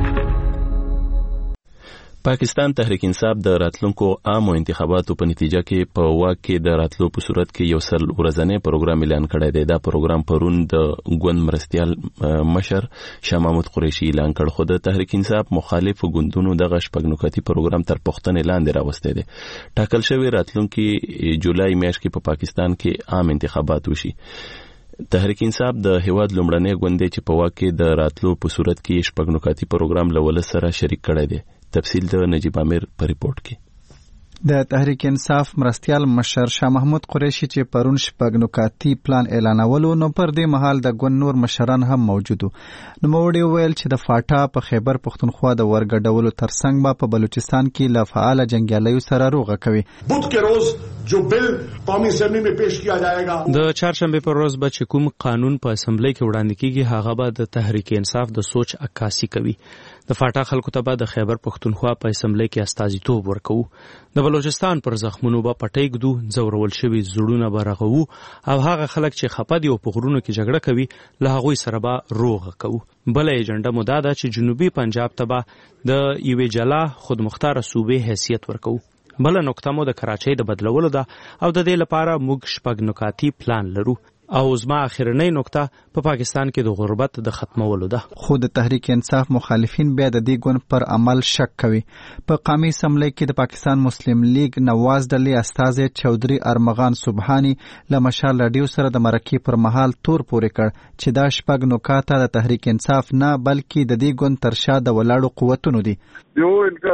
پاکستان تحریک انصاف د راتلونکو عامو انتخاباتو په نتیجه کې په واک کې د راتلو په صورت کې یو سل ورځنی پروګرام اعلان کړی دی. دا پروګرام پرون د ګوند مرستیال مشر شاه محمود قریشي اعلان کړ، خو د تحریک انصاف مخالف ګوندونو دغه شپږ نکاتی پروګرام تر پوښتنې لاندې راوستی دی. ټاکل شوی راتلونکي جولای میاشت کې په پاکستان کې عام انتخابات وشي. تحریک انصاف د هیواد لومړنی ګوند دی چې په واک کې د راتلو په صورت کې شپږ نکاتی پروګرام له ولس سره شریک کړی دی. تفصیل د نجیب امیر په ریپورت کې. د تحریک انصاف مرستیال مشر شاه محمود قریشي چې پرون شپږ نکاتی پلان اعلانولو، نو پر دې مهال د ګوند نور مشران هم موجود وو. نو موړي ویل چې د فاټا په خیبر پختونخوا د ورګډولو ترڅنګ به په بلوچستان کې له فعال جنگیالیو سره روغه کوي. بدھ کے روز جو بل قومی اسمبلی میں پیش کیا جائے گا، د چهارشنبه پر ورځ به چې کوم قانون په اسمبلی کې وړاندې کیږي هغه به د تحریک انصاف د سوچ عکاسي کوي. د فاټا خلکو ته به د خیبر پختونخوا په اسمبلی کې استازیتوب ورکوو. د بلوچستان پر زخمونو به پټۍ ږدو، ځورول شوي زړونه به رغوو او هغه خلک چې خپه دي او په غرونو کې جګړه کوي له هغوی سره به روغه کوو. بله ایجنډه مو دا ده چې جنوبي پنجاب ته به د یوې جلا خودمختاره صوبې حیثیت ورکوو. بله نقطه مو د کراچۍ د بدلولو ده او د دې لپاره موږ شپږ نکاتی پلان لرو او زما اخرنۍ نقطه په پاکستان کې د غربت د ختمولو ده. خو د تحریک انصاف مخالفین بیا د دې ګوند پر عمل شک کوي. په قومي اسمبلی کې د پاکستان مسلم لیگ نواز ډلې استازي چودري ارمغان سبحانی له مشال رادیو سره د مرکې پر مهال تور پورې کړ چې دا شپږ نکاته د تحریک انصاف نه بلکې د دې ګوند تر شا د ولاړو قوتونو دي. جو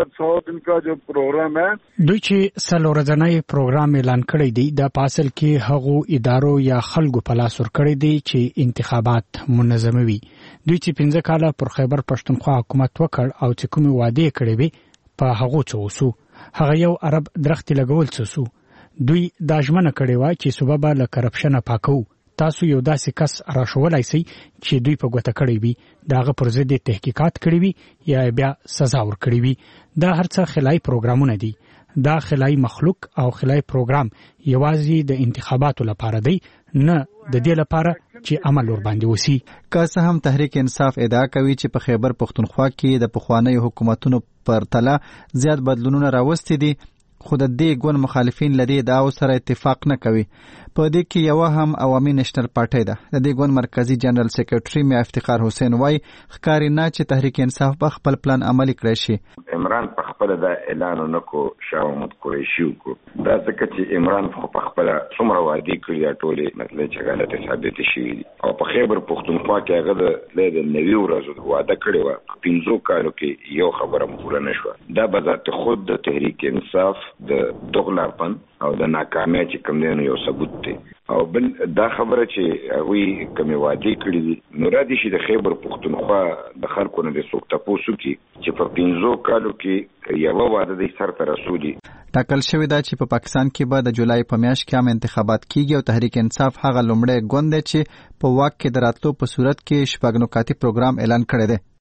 انکا جو پروګرام ہے دوی چې څلورځنی پروګرام اعلان کړی دی د پاسل کې هغو ادارو یا خلکو په لاس ورکړی دی چې انتخابات منظموي. دوی چې 15 کاله پر خیبر پښتونخوا حکومت وکړ او چې کومه وعده کړې وي په هغه څه وسو. هغه یو عرب درخت لګول څه سو. دوی دا ژمنه کړې و چې صوبه به له کرپشن پاکو. تاسو یو داسې کس راشولای سي چې دوی په ګوته کړی وي داغه پر ضد تحقیقات کړی وي یا بیا سزا ورکړی وي. دا هرڅه خلای پروګرامونه دي. دا خلای مخلوق او خلای پروګرام یوازې د انتخاباتو لپاره دی نه د دې لپاره چې عمل ور باندې وسی. که څه هم تحریک انصاف ادعا کوي چې په خیبر پښتونخوا کې د پخوانی حکومتونو پر تله زیات بدلونونه راوستي دي خو د دې ګوند مخالفین لدی داو سره اتفاق نه کوي. په دې کې یو هم عوامي نېشنل پارټي ده. د دې ګوند مرکزی جنرال سیکریټري میا افتخار حسین وای ښکاری نه چې تحریک انصاف په خپل پلان عملی کړی شي. عمران په خپل د اعلان نکو شاه محمود قریشي کو دا ځکه چې عمران په خپل څومره وعده کړی ټولې مطلب چې غلطه ثابت شي او په خیبر پښتونخوا کې هغه د 90 ورځې وعده کړی و 15 کالو کې یو خبره پوره نشوه. دا به ذات خود د تحریک انصاف د دغلاپن او د ناکامۍ چې کوم دی یو ثبوت دی. او بل دا خبره چې وی کومه وعده کړی دي نو را دي چې د خیبر پښتونخوا د خلکو نه د څوک تاسو کې چې په 15 کالو کې یو وعده د سر تر رسولي ټاکل شوی دا چې په پاکستان کې به د جولای په میاشت کې هم انتخابات کیږي او تحریک انصاف هغه لومړی ګوند دی چې په واک کې دراتلو په صورت کې شپږ نکاتي پروګرام اعلان کړی دی.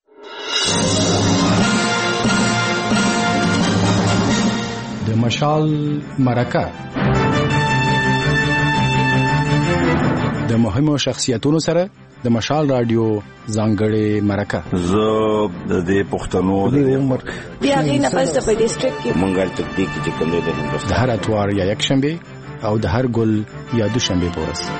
د مشال مرکه د مهمو شخصیتونو سره د مشال رادیو ځانګړې مرکه. زه د دې پښتنو د عمر بیا غي نفس د ډیسټریکټ کې مونږه تطبیق چې کوم دی د هندوستان د هر اتوار یا یک شنبه او د هر ګل یا دوشنبه پورس.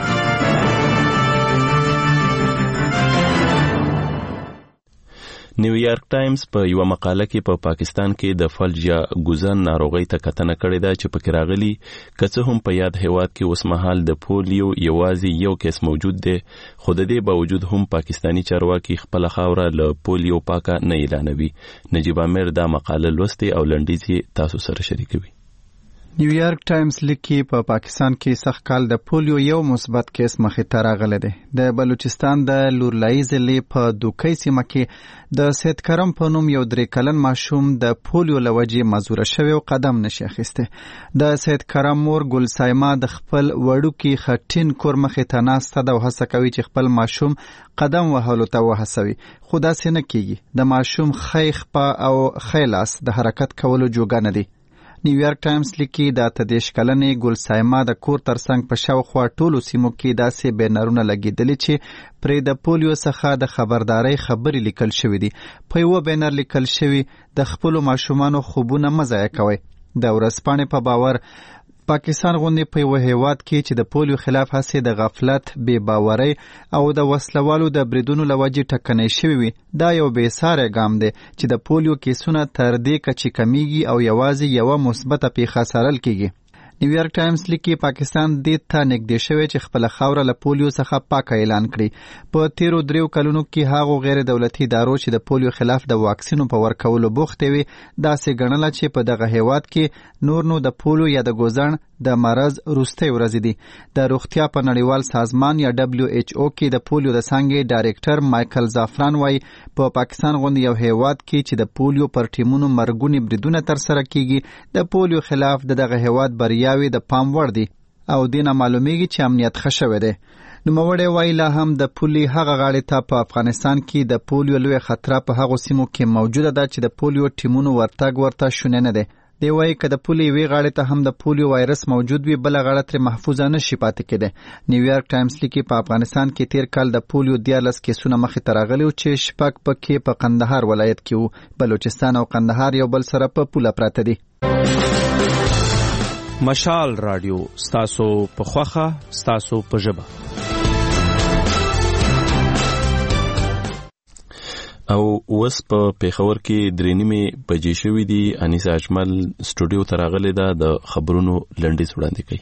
نیویارک ټایمز په یو مقاله کې په پاکستان کې د فلج یا ګوزن ناروغۍ ته کتنه کړې ده چې پکې راغلي که څه هم په یاد هیواد کې اوس مهال د پولیو یوازې یو کیس موجود دی خو د دې باوجود هم پاکستانی چارواکي خپل خاوره له پولیو پاکه نه اعلانوي. نجیب امیر دا مقاله لوستي او لنډیز تاسو سره شریکوي. نیویارک ټایمز لیکي په پاکستان کې سخت کال د پولیو یو مثبت کیس مخې ته راغلی دی. د بلوچستان د لورلای ضلع په دوکۍ سیمه کې د سید کرم په نوم یو 3 کلن ماشوم د پولیو له وجې معذوره شوی او قدم نشي اخیسته. د سید کرم مور ګل سایما د خپل وړوکي خټین کور مخې ته ناسته ده او هڅه کوي چې خپل ماشوم قدم وهلو ته وهڅوي خو داسې نه کیږي. د ماشوم خیخ په او خیلاس د حرکت کولو جوګه نه دی. نیویارک ټایمز لیکي د 23 کلنې ګل سایما د کور ترڅنګ په شاوخوا ټولو سیمو کې داسې بینرونه لګیدلي چې پرې د پولیو څخه د خبردارۍ خبرې لیکل شوې دي. په یو بینر لیکل شوی د خپل ماشومانو خوبونه مه ضایع کوئ. د ورځپاڼې په باور پاکستان غوندې په یو هیواد کې چې د پولیو خلاف هڅې د غفلت، بې باورۍ او د وسلوالو د بریدونو له وجې ټکنۍ شوي وي، دا یو بې ساری ګام دی چې د پولیو کیسونه تر دې کچې کمیږي او یوازې یوه مثبته پیښه څارل کیږي. نیویارک ټایمز لیکي پاکستان دې ته نږدې شوی چې خپل خاوره له پولیو څخه پاکه اعلان کړي. په تیرو 3 کلونو کې هغو غیر دولتي ادارو چې د پولیو خلاف د واکسینو په ورکولو بوختې وي داسې ګڼله چې په دغه هیواد کې نور نو د پولیو یا د ګوزن د مرض وروستۍ ورځې دي. د روغتیا په نړیوال سازمان یا WHO کې د پولیو د څانګې ډایرکټر مایکل زعفران وایي په پاکستان غوندې یو هیواد کې چې د پولیو پر ټیمونو مرګونی بریدونه ترسره کیږي د پولیو خلاف دغه هیواد بریاوي د پام وړ دي او دینه معلومیږي چې امنیت ښه شوی دی. نوموړی وایي لا هم د پولي هغه غاړې ته په افغانستان کې د پولیو لوی خطر په هغو سیمو کې موجوده ده چې د پولیو ټیمونو ورتګ ورته شونې نه دی. دی وایي که د پولي یوې غاړې ته هم د پولیو وایرس موجود وي بله غاړه ترې محفوظه نشي پاتې کېدی. نیویارک ټایمز لیکي په افغانستان کې تیر کال د پولیو 14 کیسونه مخې ته راغلي چې 6 پکې په قندهار ولایت کې وو. بلوچستان او قندهار یو بل سره په پوله پراته دي. مشال رادیو ستاسو په خوخه ستاسو په ژبه. او وس په پیښور کې 3:30 بجې شوې دي. انیسه اجمل سټوډیو ته راغلې ده د خبرونو لنډیز وړاندې کوي.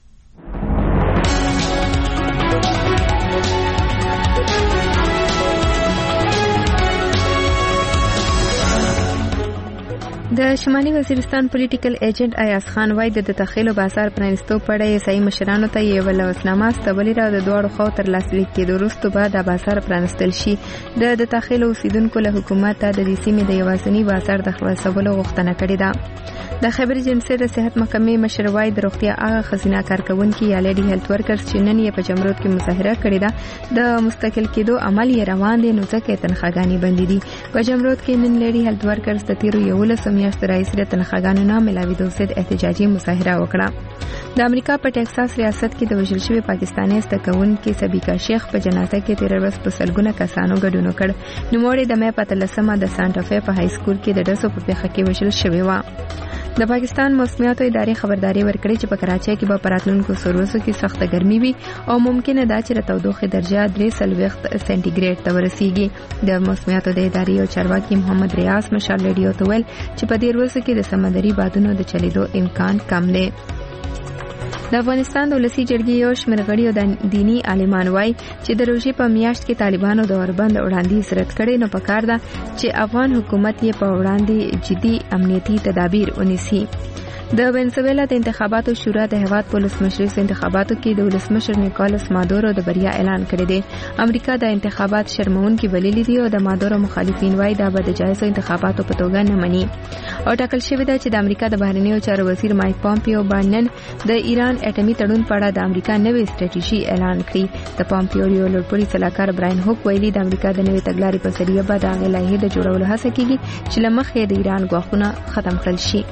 د شمالي وزیرستان پولیټیکل ایجنټ ایاز خان وایي د تخیلو بازار پرانیستو پړې صحیح مشرانو ته یې ولوسنامه استولې را د دوړو خو تر لاسلیک کېدو وروسته به د بازار پرانستل شي. د تخیلو اوسیدونکو له حکومت ته د دې سیمې د یوازینی بازار د خلاصولو غوښتنه کړې ده. د خبر جنسي د صحت محکمې مشر وایي د روغتیا هغه خزینه کارکونکي یا لیډي هیلث ورکرز چې نن یې په جمرود کې مظاهره کړې ده د مستقل کېدو عمل یې روان دی، نو ځکه تنخواګانې بندې دي. په جمرود کې نن لیډي هیلث ورکرز د تیرو 11 میاشتو راهیسې د تنخواګانو نه ملاوېدو ضد احتجاجي مظاهره وکړه. د امریکا په ټکساس ریاست کې د وژل شوي پاکستاني زده کوونکي سبیکا شیخ په جنازه کې تیر ورځ په سلګونه کسانو ګډون وکړ. نوموړې د مې په 13مه د سانټا فې په های سکول کې د ډزو په پیښه کې وژل شوې و. د پاکستان موسمیاتو ادارې خبرداري ورکړې چې په کراچۍ کې به په راتلونکو څو کې سخته ګرمي وي او ممکنه ده چې د تودوخې درجه 3 سانتیګریډ ته ورسیږي. د موسمیاتو د ادارې او چارواکي محمد ریاض مشال ریډیو ته ویل چې په دې ورځو کې د سمندري بادونو د چلیدو امکان کم دی. د افغانستان د ولسی جرګې یو شمېر غړي او دینی عالمان وایي چې د روژې په میاشت کې طالبانو د اوربند وړاندیز رد کړي، نو پکار ده چې افغان حکومت یې په وړاندې جدي امنیتي تدابیر ونیسي. د وینزویلا د انتخاباتو شورا د هیواد په ولسمشریز انتخاباتو کې د ولسمشر نیکولس مادورو د بریا اعلان کړی دی. امریکا د انتخابات شرمونکي بللي دي او د مادورو مخالفین وایي دا به د جایزو انتخاباتو په توګه نه مني. او ټاکل شوی دی چې د امریکا د بهرنیو چارو وزیر مایک پامپیو باندې د ایران اټومي تړون په اړه د امریکا نوې ستراتیژي اعلان کړي. د پامپیو یو لوړپوړي سلاکار براین هوک ویلي د امریکا د نوې تګلارې په ذریعہ به د هغې لایحې د جوړولو هڅه کیږي چې له مخې د ایران ګواښونه ختم کړل شي.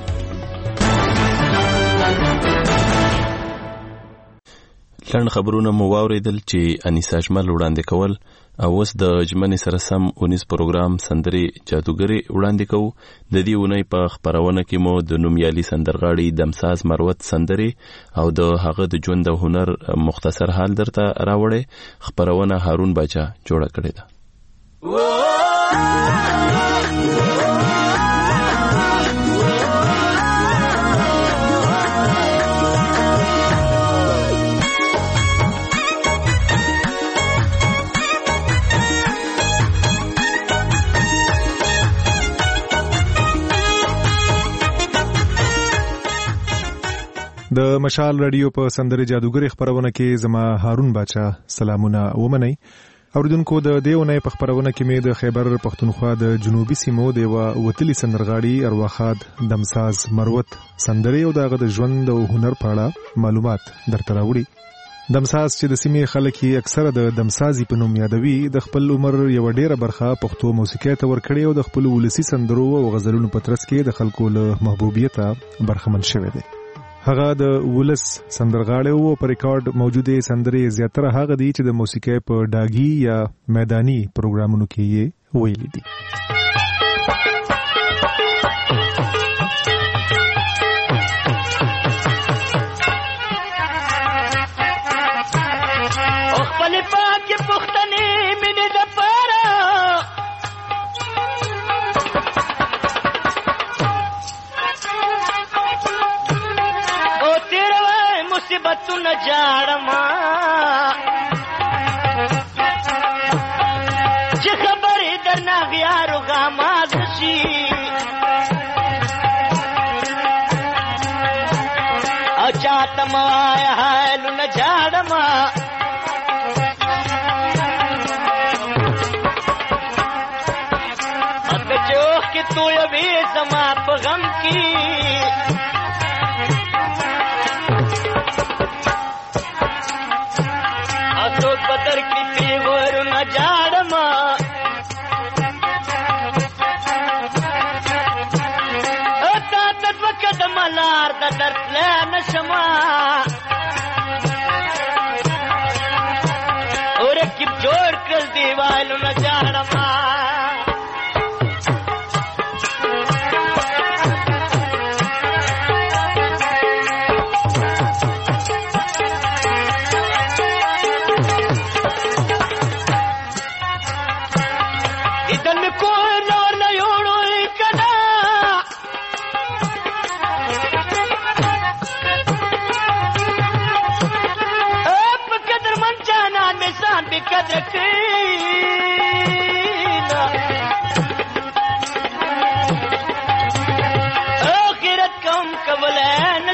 لنډ خبرونه مو واوریدل چې انیسه اجمل وړاندې کول. او اوس د ژمنې سره سم 19 پروګرام سندري جادوګري وړاندې کوو. د دې اونۍ په خبرونه کې مو د نومیالي سندرغاړي دمساز مروت سندري او د هغه د ژوند او هنر مختصر حال درته راوړې. خبرونه هارون باچا جوړه کړې ده. د مشال رادیو په سندري جادوګري خبرونه کې زما هارون باچا سلامونه ومنئ. اوریدونکو د دیونه په خبرونه کې مې د خیبر پختونخوا د جنوبي سیمو د وتلی سندرغاړي ارواخاد دمساز مروت سندري او دغه د ژوند او هنر په اړه معلومات درته راوړي. دمساز چې د سیمې خلک یې اکثره د دمسازي په نوم یادوي، د خپل عمر یو ډیره برخه پښتو موسیقۍ ته ورکړي او د خپل ولسی سندرو او غزلونو په ترڅ کې د خلکو له محبوبیت برخمن شوی دی. هغه د ولس سندرغاړي او په ریکارډ موجوده سندري زیاتره هغه دي چې د موسیقۍ په ډاګي یا میداني پروګرامونو کې یې ویلي دي. न जाड़मा जे खबर इधर ना यारो गामादशी अचातमा है न जाड़मा अब जो कि तू अभी समा पगम की बदर की तेवर न जाड़मा तत्व कदम लार दर्द न शमा और कि जोड़ कर दीवाल न जाड़मा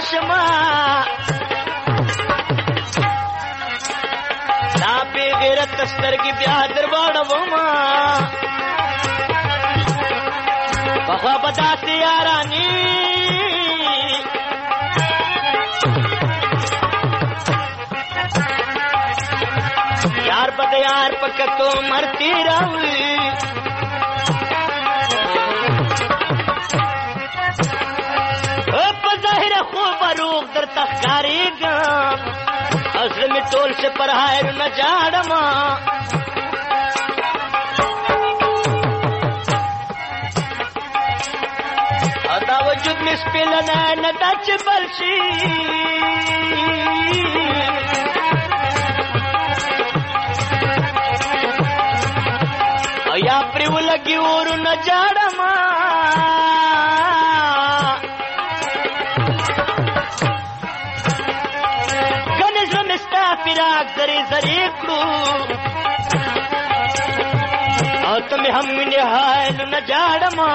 شما دا بے غیرت سترګې بیا درواړوما پخوا به داسې یارانې یار به د یار په کتو مرتې راوړي په ظاهره خو به روغ درته ښکارېږم زړه مې ټول شه پر هایرونه جاړمه دا وجود مې سپېلنی نه ده چې بل شي یا پرې ولګي اورونه جاړمه ګنې زړه مې ستا فراق زرې زرې کړو او ته مې هم وینې حالونه جاړمه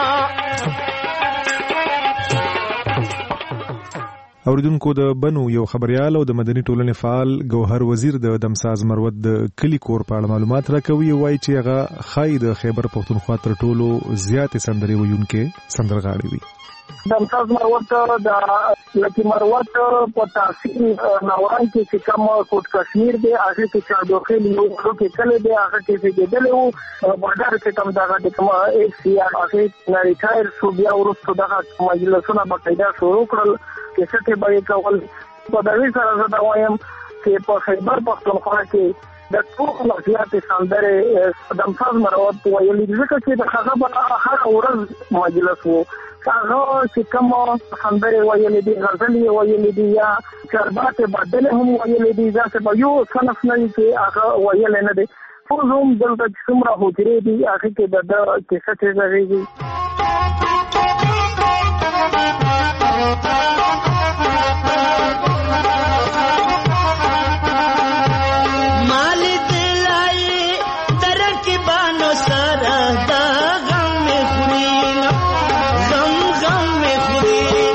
اوریدونکو د بنو یو خبريال او د مدني ټولنې فعال ګوهر وزیر د دمساز مروت د کلی کور په اړه معلومات راکوي وایي چې هغه خای د خیبر پښتونخوا تر ټولو زیاتې سندرې ویونکې سندرغاړي وي دمساز مروت د لکه مروت په تاثیر ناوړای کې کوم کوټ کشمیر دی هغه کې چاډوخیل یو کې کله دی هغه کې کېدل او بازار کې کوم دغه د کوم ایک سی آر هغه ریټایر شو بیا ورسته دغه مجلسونه باقاعده شروع کړل کې څه ته به کول په دغه سره زه دا وایم چې په خیبر پښتونخوا کې د ټولو زیاتې سندرې دمساز مروت ویلي ځکه چې د هغه هر ورځ مجلس وو هغه چې کوم سندرې ویلې دي غزلې ویلې دي یا چربات بدل هم ویلې دي ځکه په یو صنف نه چې هغه ویلې نه دي خو زموږ دلته څومره حجرې دي هغه کې د کیسه ته ځایږي مالی دلائی درکی بانو سارا دا غم میں خورین غم میں خورین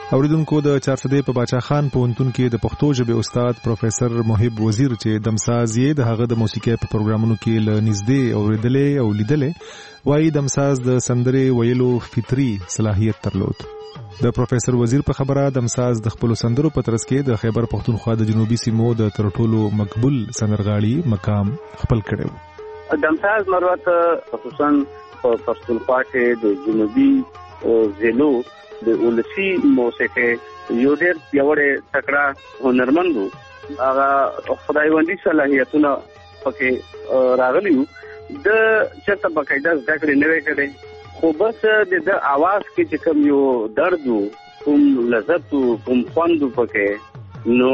اوریدونکو د چارسدې په باچا خان پوهنتون کې د پښتو ژبې استاد پروفیسور محب وزیر چې دمساز یې د هغه د موسیقي په پروګرامونو کې له نږدې اوریدلې او لیدلې وایي دمساز د سندرې ویلو فطري صلاحیت درلود. د پروفیسور وزیر په خبره دمساز د خپل سندرو په ترڅ کې د خیبر پختونخوا د جنوبي سیمو د تر ټولو مقبول سندرغاړي مقام خپل کړو. دمساز مروت خصوصا په پختونخوا کې د جنوبي ضلعو د ولسی موسیقي یو ډېر پیاوړی تکړه هنرمند وو. هغه خدایوندي صلاحیتونه پکې راغلي وو. د چېرته باقاعده زده کړې نه وې کړې، خو بس د اواز کې چې کوم یو درد وو، کوم لذت وو، کوم خوند وو پکې، نو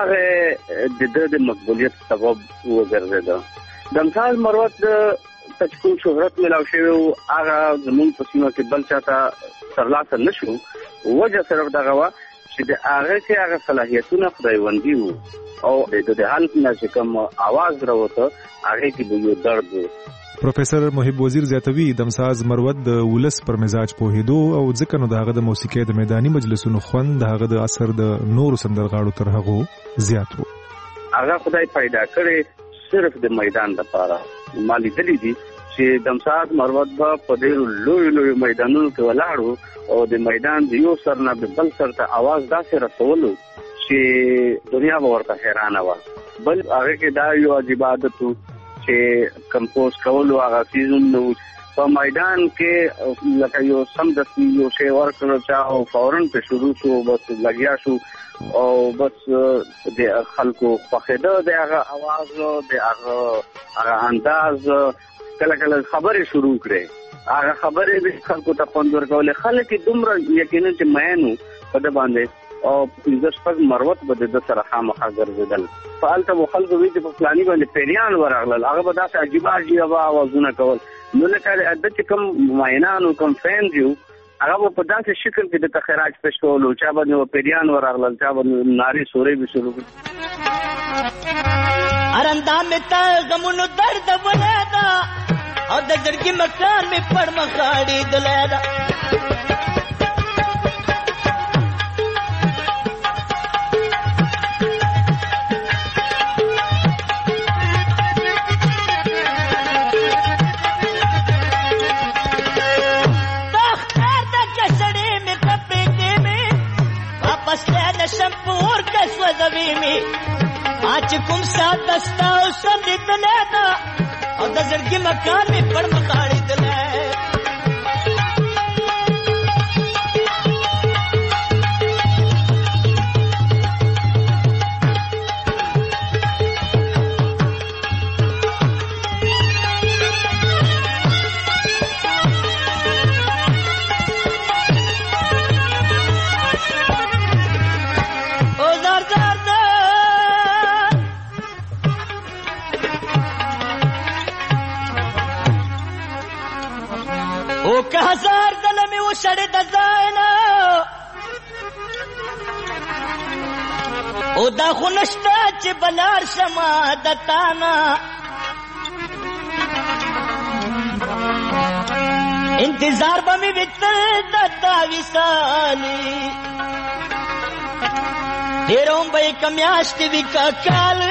هغه د مقبولیت سبب وګرځېده. دمساز مروت د تشکیل شهرت ملاو شوی او هغه زموږ په سیمه کې بل چاته ترلاسه نشو. وجه صرف دغه وا چې د هغه کې هغه صلاحیتونه خدایوندي وو او د حالت نه چې کوم आवाज راوته هغه کې به یو درد وو. پروفیسور محب وزیر زیاتوي دمساز مروت د ولس پر مزاج پوهېدو او ځکه نو دغه د موسیقي د میداني مجلسونو خوند دغه د اثر د نورو سندرغاړو تر هغه زیات وو. هغه خدای پیدا کړي صرف د میدان لپاره. مالی دلی دي چې دمساز مروت په ډېرو لوی میدانونو کې ولاړو او د میدان د یو سر نه بل سر ته आवाज داسې رسولو چې دنیا به ورته حیرانه وه. بل هغه کې دا یو عجیب عادت وو چې کمپوز کولو هغه سیزون نو په میدان کې لکه یو سمدستي یو شی ورکړو چا او فورن په شروع شو، بس لګیا شو او بس د خلکو خوښېده د هغه आवाज د هغه انداز. کله کله خبرې شروع کړې، هغه خبرې به خلکو ته خوند ورکولې. خلک دومره یقینا چې مینو په د باندې او د شپږ مروت به د سره خامخا ګرځېدل. فالته مو خلکو وی چې په پلاني باندې پیریان ورغلل، هغه به داسې عجیب آوازونه کول. نو لکه د چې کوم مینانو کوم فین دیو هغه په داسې شکل کې د تخراج پېښ کولو، چا باندې پیریان ورغلل، چا باندې ناري سورې به شروع کړې. ارندا مې ته غمونو درد ولادا او د زړګي مکان مې پړ مخاړي دلادا. تختار د کسړې مې کپې کې مې واپس له شمپور کس وځوي مې आज कुम साथ दस्ता संदित लेना और दजर की मकान में पड़ मकाड़ी दले. که هزار دله می وشړې د ځاینا او دا خو نشته چې بلار شمه د تانا. انتظار به مې وتل د تا وصالي ډېر هم به یې که میاشتې وي که کال.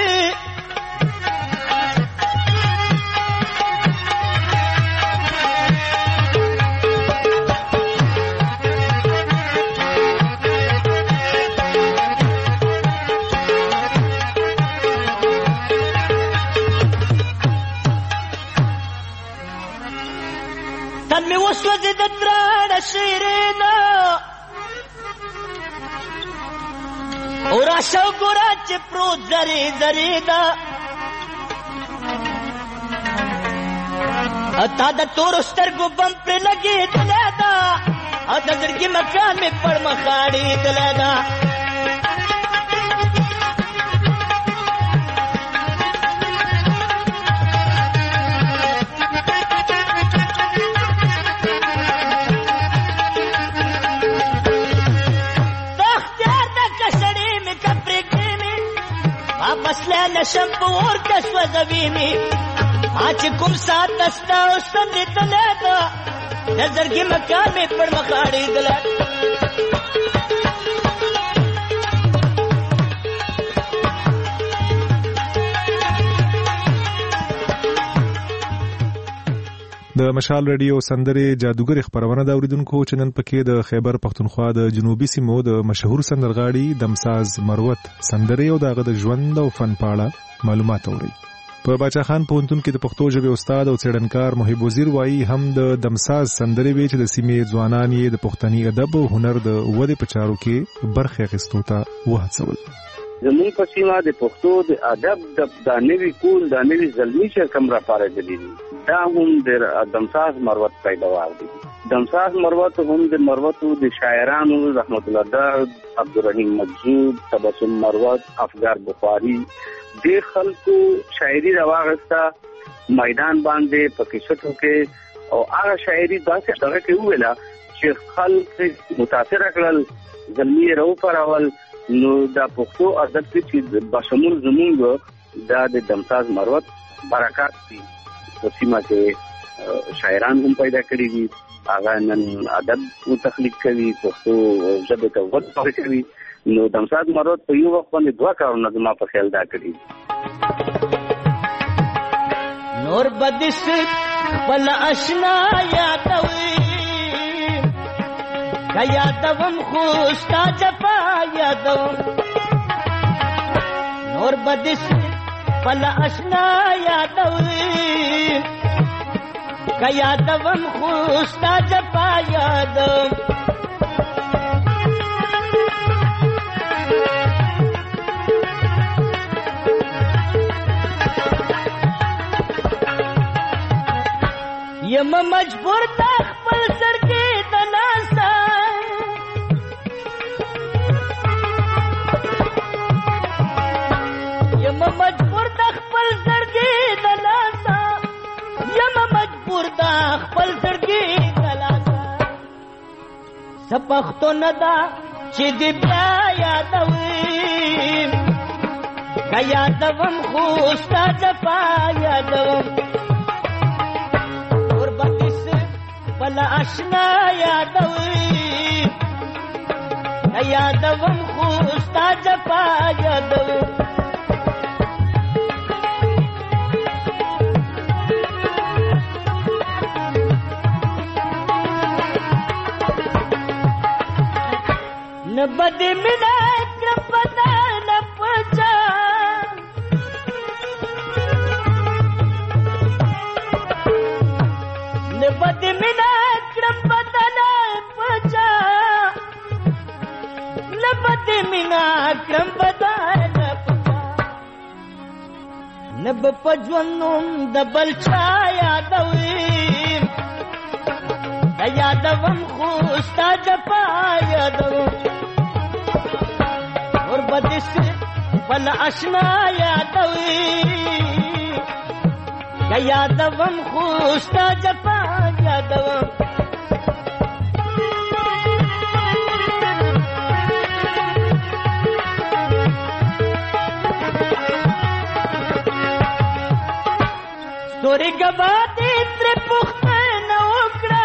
تن می وسوځي د درانه شیرینا او راشه ګوره چې پروت زری زری دا اتا د تور سترګو بم پر لګي دلادا ا د زړګي مکان می پړ مخاړي دلادا. نشم په اور کس وځوي مې आज کوم سات دستا او سندې دلادا نظر کې مکان مې پړ مخاړي دلادا. د مشال رادیو سندره جادوګر خبرونه دا اوریدونکو چې نن پکې د خیبر پختونخوا د جنوبي سیمو د مشهور سندرغاړي دمساز مروت سندره او دغه د ژوند او فن پاړه معلومات اوري. په باچا خان پوهنتون کې د پښتو ژبې استاد او څېړنکار محب وزیر وایي هم د دمساز سندره وی چې د سیمې ځوانان یې د پښتني ادب او هنر د ودې په چارو کې برخه اخیستو ته وهڅول. زمون په سیمه د پښتو د ادب د نوي کول د نوي زلمی چې کوم را پارېدلی دا هم د دمساز مروت پیداوار دي. دمساز مروت هم د مروتو د شاعرانو رحمت الله دار، عبدالرحیم مجذوب، تبسم مروت، افګار بخاری د خلکو شاعري راوغسته میدان باندې پکې شټو کې او هغه شاعري داسې دغه کې ویلا چې خلک متاثر کړل، زلمی راو پرول. نو دا پښتو ادب چې بشمول زمونږ دا د دمساز مروت برکات دي. په سیمه کې شاعران هم پیدا کړي دي، هغه نن ادب او تخلیق کوي، پښتو ژبه ته وده ورکوي. نو دمساز مروت په یو وخت باندې دوه کارونه زما په خیال دا کړي. نور بدس بل آشنا یادوي یادوم خوستا جفا یادوم نور بدس پل اشنا یادوم یادوم خوستا جفا یادوم یم مجبور تا خپل سرګې د ناسا مجبور د خپل زړګي د لاسا یم مجبور د خپل زړګي د لاسا سپختو ندا چې دې بیا یادوي کا یادوم خوستا جفا یادوم اور بکس بل آشنا یادوي کا یادوم خوستا جفا یادوم بد منا کرم پتا نہ پچا بد منا کرم پتا نہ پچا بد منا کرم پتا نہ پچا نب پجونم دبل چا یادوي یادوم خوستا جفا یادوم اور بدس بل آشنا یادوي یادوم خوستا جفا یادوم ستوري گوا دې تر پختنه وکړه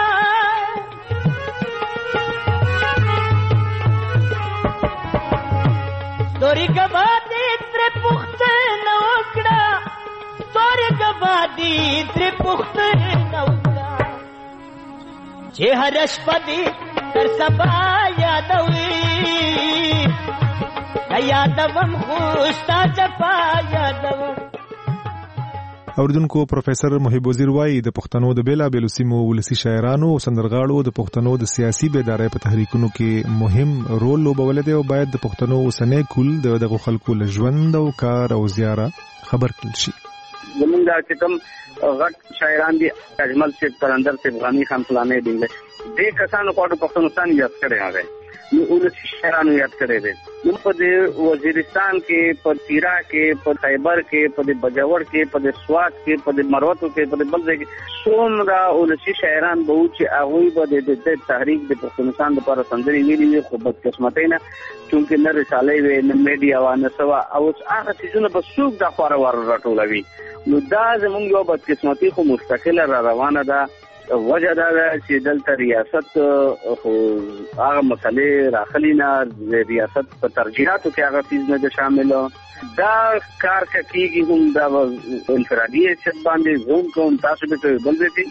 ستوري گوا دې تر پختنه وکړه ستوري گوا دې تر پختنه وکړه چې هر شپه دې تر سبا یادوي یادوم خوستا جفا یادوم. اوریدونکو پروفیسر محب وزیر وایي د پښتنو د بیلابېلو سیمو ولسي شاعرانو او سندرغاړو د پښتنو د سیاسي بیدارۍ په تحریکونو کې مهم رول لوبولی دی او باید د پښتنو اوسنی کول دغه خلکو له ژوند او کار او زیاره خبر کړل شي. زمونږ دا چې کوم غټ شاعران دي اجمل صاحب، قلندر صاحب، غنی خان فلانه دي دې کسانو په پښتونستان یاد کړی هغه نو ولسي شاعرانو یاد کړی دی. نو په وزیرستان کې، په تیرا کې، په خیبر کې، په بجاور کې، په سوات کې، په مروتو کې، په بل ځای کې څومره ولسي شاعران به وو چې هغوی به د تحریک د پښتونستان لپاره سندرې ویلي وي، خو بدقسمتۍ نه چونکې نه رسالۍ وې، نه میډیا وه، نه څه وه، او هغه څیزونه به څوک دا خواره واره راټولوي. نو دا زمونږ یو بدقسمتي خو مستقله را روانه ده. وجه دا ده چې دلته ریاست خو هغه مسلې راخلي نه، ریاست په ترجیحاتو کې هغه چیز نه ده شامل. دا کار کېږي هم دا انفرادي حیثیت باندې زوم کوم، تاسو به کوئ بل ځای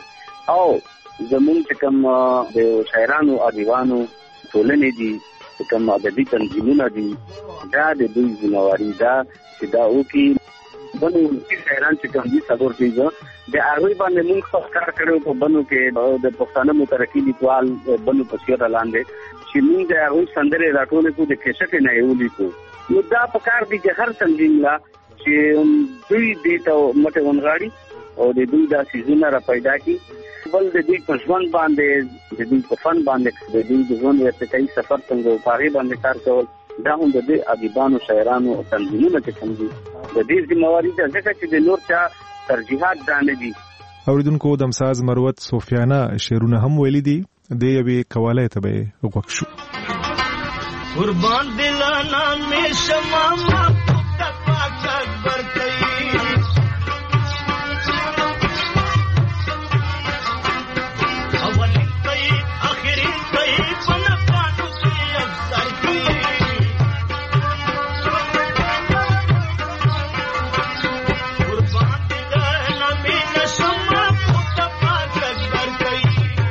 او زمونږ چې کوم د شاعرانو ادیبانو ټولنې دي چې کوم ادبي تنظیمونه دي دا د دوی ذمہواری ده چې دا وکړي. بنو شاعران چې کوم دي څلور دي د هغه باندې موږ کار کړو په بنو کې د پښتانه مترقي لیکوال بنو په سیاره لاندې چې موږ د هغه سندره راټولې کو د کیسټ نه یو لیکو. نو دا په کار دي چې هر تنظیم لا چې دوی دې ته مټه ونغاړي او د دوی د سيزونه را پیدا کی بل د دې په ژوند باندې د دې په فن باندې د دې د ژوند ارتقایي سفر څنګه په هغه باندې کار کول دا هم د دې ادیبانو شاعرانو او تنظیمونو ته کوي د دې ذمہواری ده ځکه چې د نور چا ترجیحات دانه دي. اوریدونکو د امساز مروت صوفیانه شعرونه هم ویلي دي د یوې قواله ته به وګښ شو. قربان دلانا میں شمع پاک اکبر کئی اولی کئی آخری کئی پنپانو کی افسر کی قربان دلانا میں شمع پاک اکبر کئی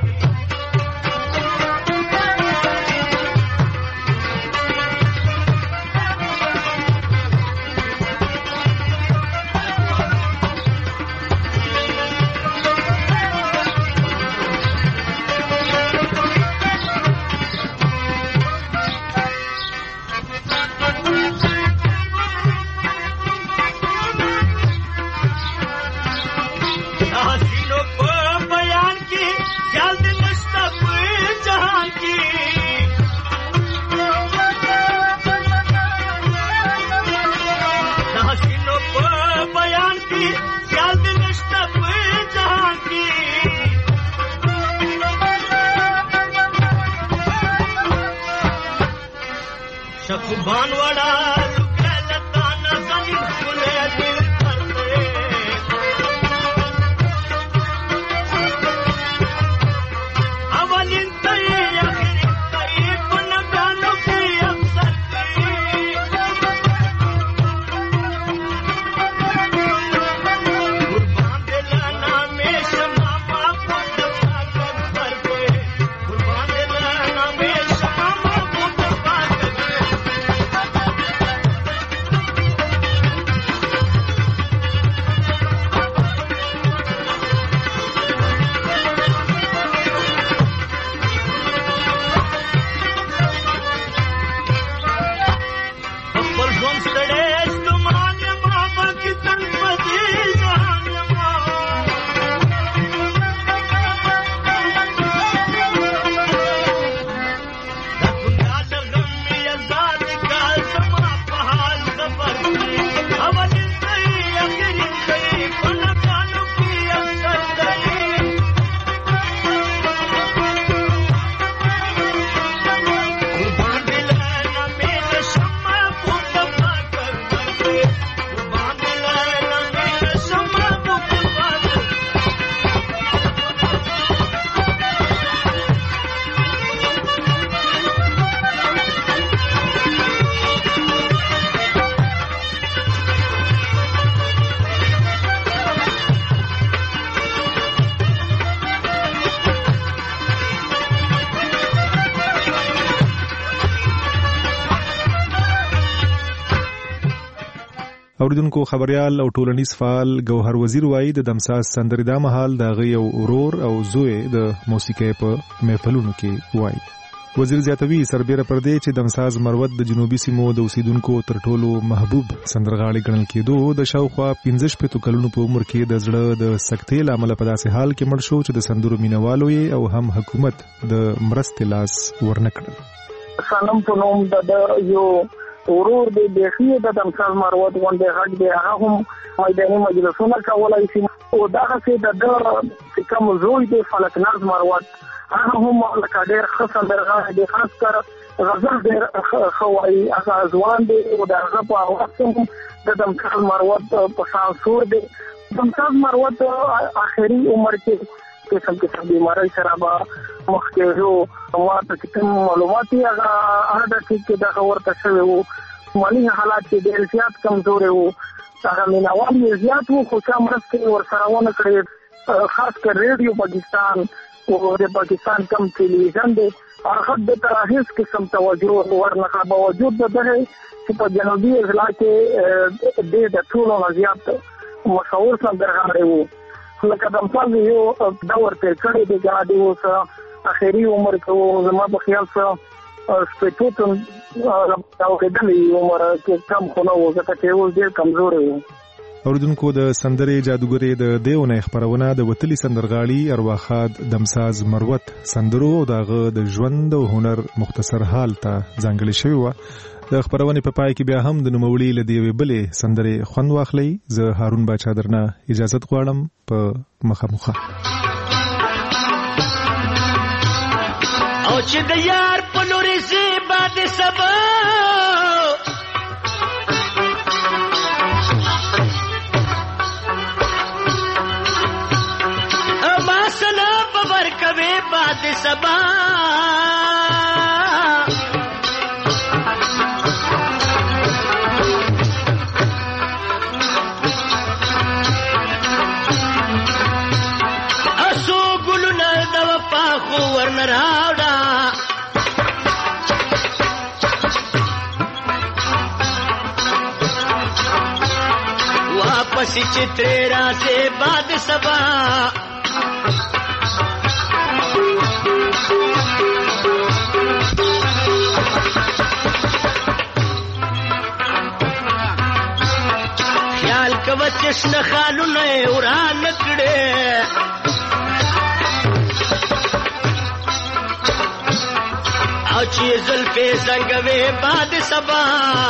भानवाड़ा लताना गनी खुले दिल करते अवलिन तई आखिरी तई पन गानो की अफसर कुर्बान दिलाना में शमा बापू दफा करते कुर्बान दिलाना में शमा बापू दफा اوریدونکو خبريال او ټولنیز فعال ګوهر وزیر وایي د دمساز سندرې دا مهال د غي او اورور او زوی د موسیقي په محفلونو کې وایي. وزیر زیاتوي سربېره پر دې چې دمساز مروت د جنوبي سیمو د اوسیدونکو تر ټولو محبوب سندرغاړي ګڼل کېدو د شاوخوا 15 کلونو په عمر کې د زړه د سکتې لامل په داسې حال کې مړ شو چې د سندرو مینوالو او هم حکومت د مرستې لاس ورنکړل. سلام په نوم د یو ورور د بخیه د دمساز مروت باندې غږ دی هغه هم میداني مجلسونه کولای شي او دا څه د کوم زوی د فلکناز مروت هغه هم لکه ډېر ښه سندرغاړی دی خاص کر غزل ډېر ښه وایي هغه ځوان دی او د هغه په اواز هم د دمساز مروت په سانسور دی. دمساز مروت آخري عمر کې قسم بیماری سره با مخکې جو ماته کوم معلومات یې هغه کې د ورته شوی وو مالي حالات کې ډېر زیات کمزوري وو هغه مینوال یې زیات وو خو څه مرسته ورسره ونه کړې خاص کر ریډیو پاکستان او د پاکستان کم ټلویزیون دی هغه د هیڅ قسم توجه ورنه باوجود ده چې په جنوبي اضلاع کې د ټولو زیات مشهور سندرغاړي وو لکه د مثال یو دور ته کړی دی چې د اوس اخري عمر کې زما په خیال سره سپیټوتن او کېدلې عمر کې کم خونه و ځکه چې اوس ډېر کمزوري و. اوردونکو د سندرې جادوګرې د دیونه خبرونه د وتلی سندرغاړي ارواخاد دمساز مروت سندرو او دغه د ژوند او هنر مختصر حال ته ځانګړي شوی و. د خبرونه په پای کې بیا هم د نوموړي لدی ویبلې سندرې خوند واخلي. زه هارون باچا درنه اجازه غواړم په مخه او چې د یار په لوري زی باد سبا اما سنا باور کوي باد سبا اسو ګلونه د وفا خو ورنراوډا واپس چترا سے بعد سبا خیال کو چشن خالو نه وران کړه او چې زلفې زنګوي بعد سبا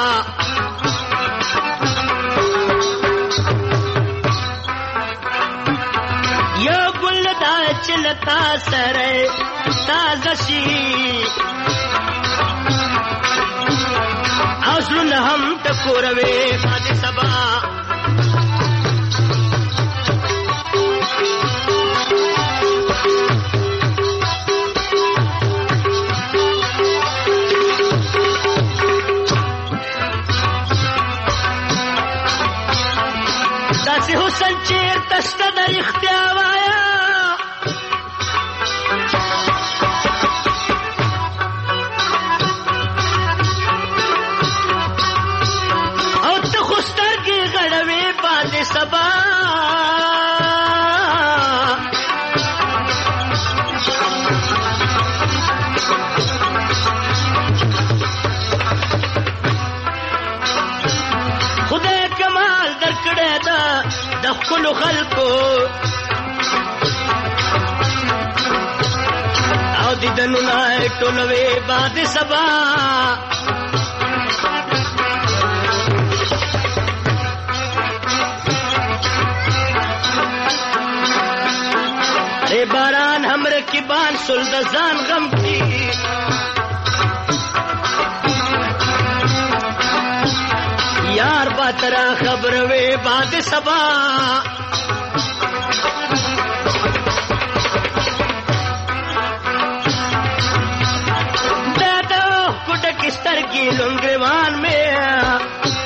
یو ګل دا چلتا سره تازه شي او زړه هم ټکوروي بعد سبا داسې حسن چیرته شته د رښتیا وایه او ته خو سترګې غړوې باندې سبا خدای کمال درکړی ده د خپلو خلکو او دیدنونه ټولوي بعد سبا ای باران هم رکیبان سل د ځان غم کی یار باترا خبر وے بعد سبا دادا کٹ کستر کی لنگریوان میں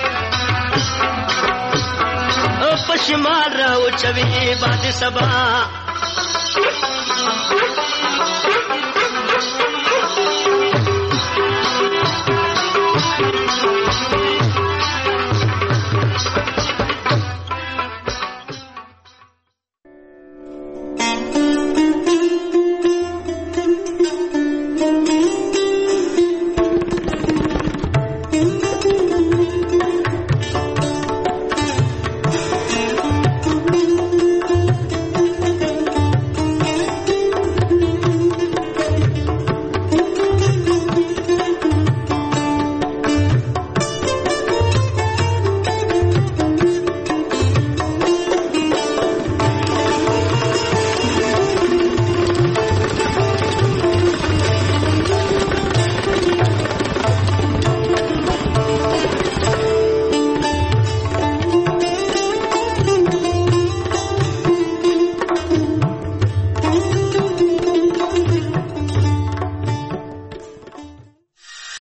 پشمال راو چوی بعد سبا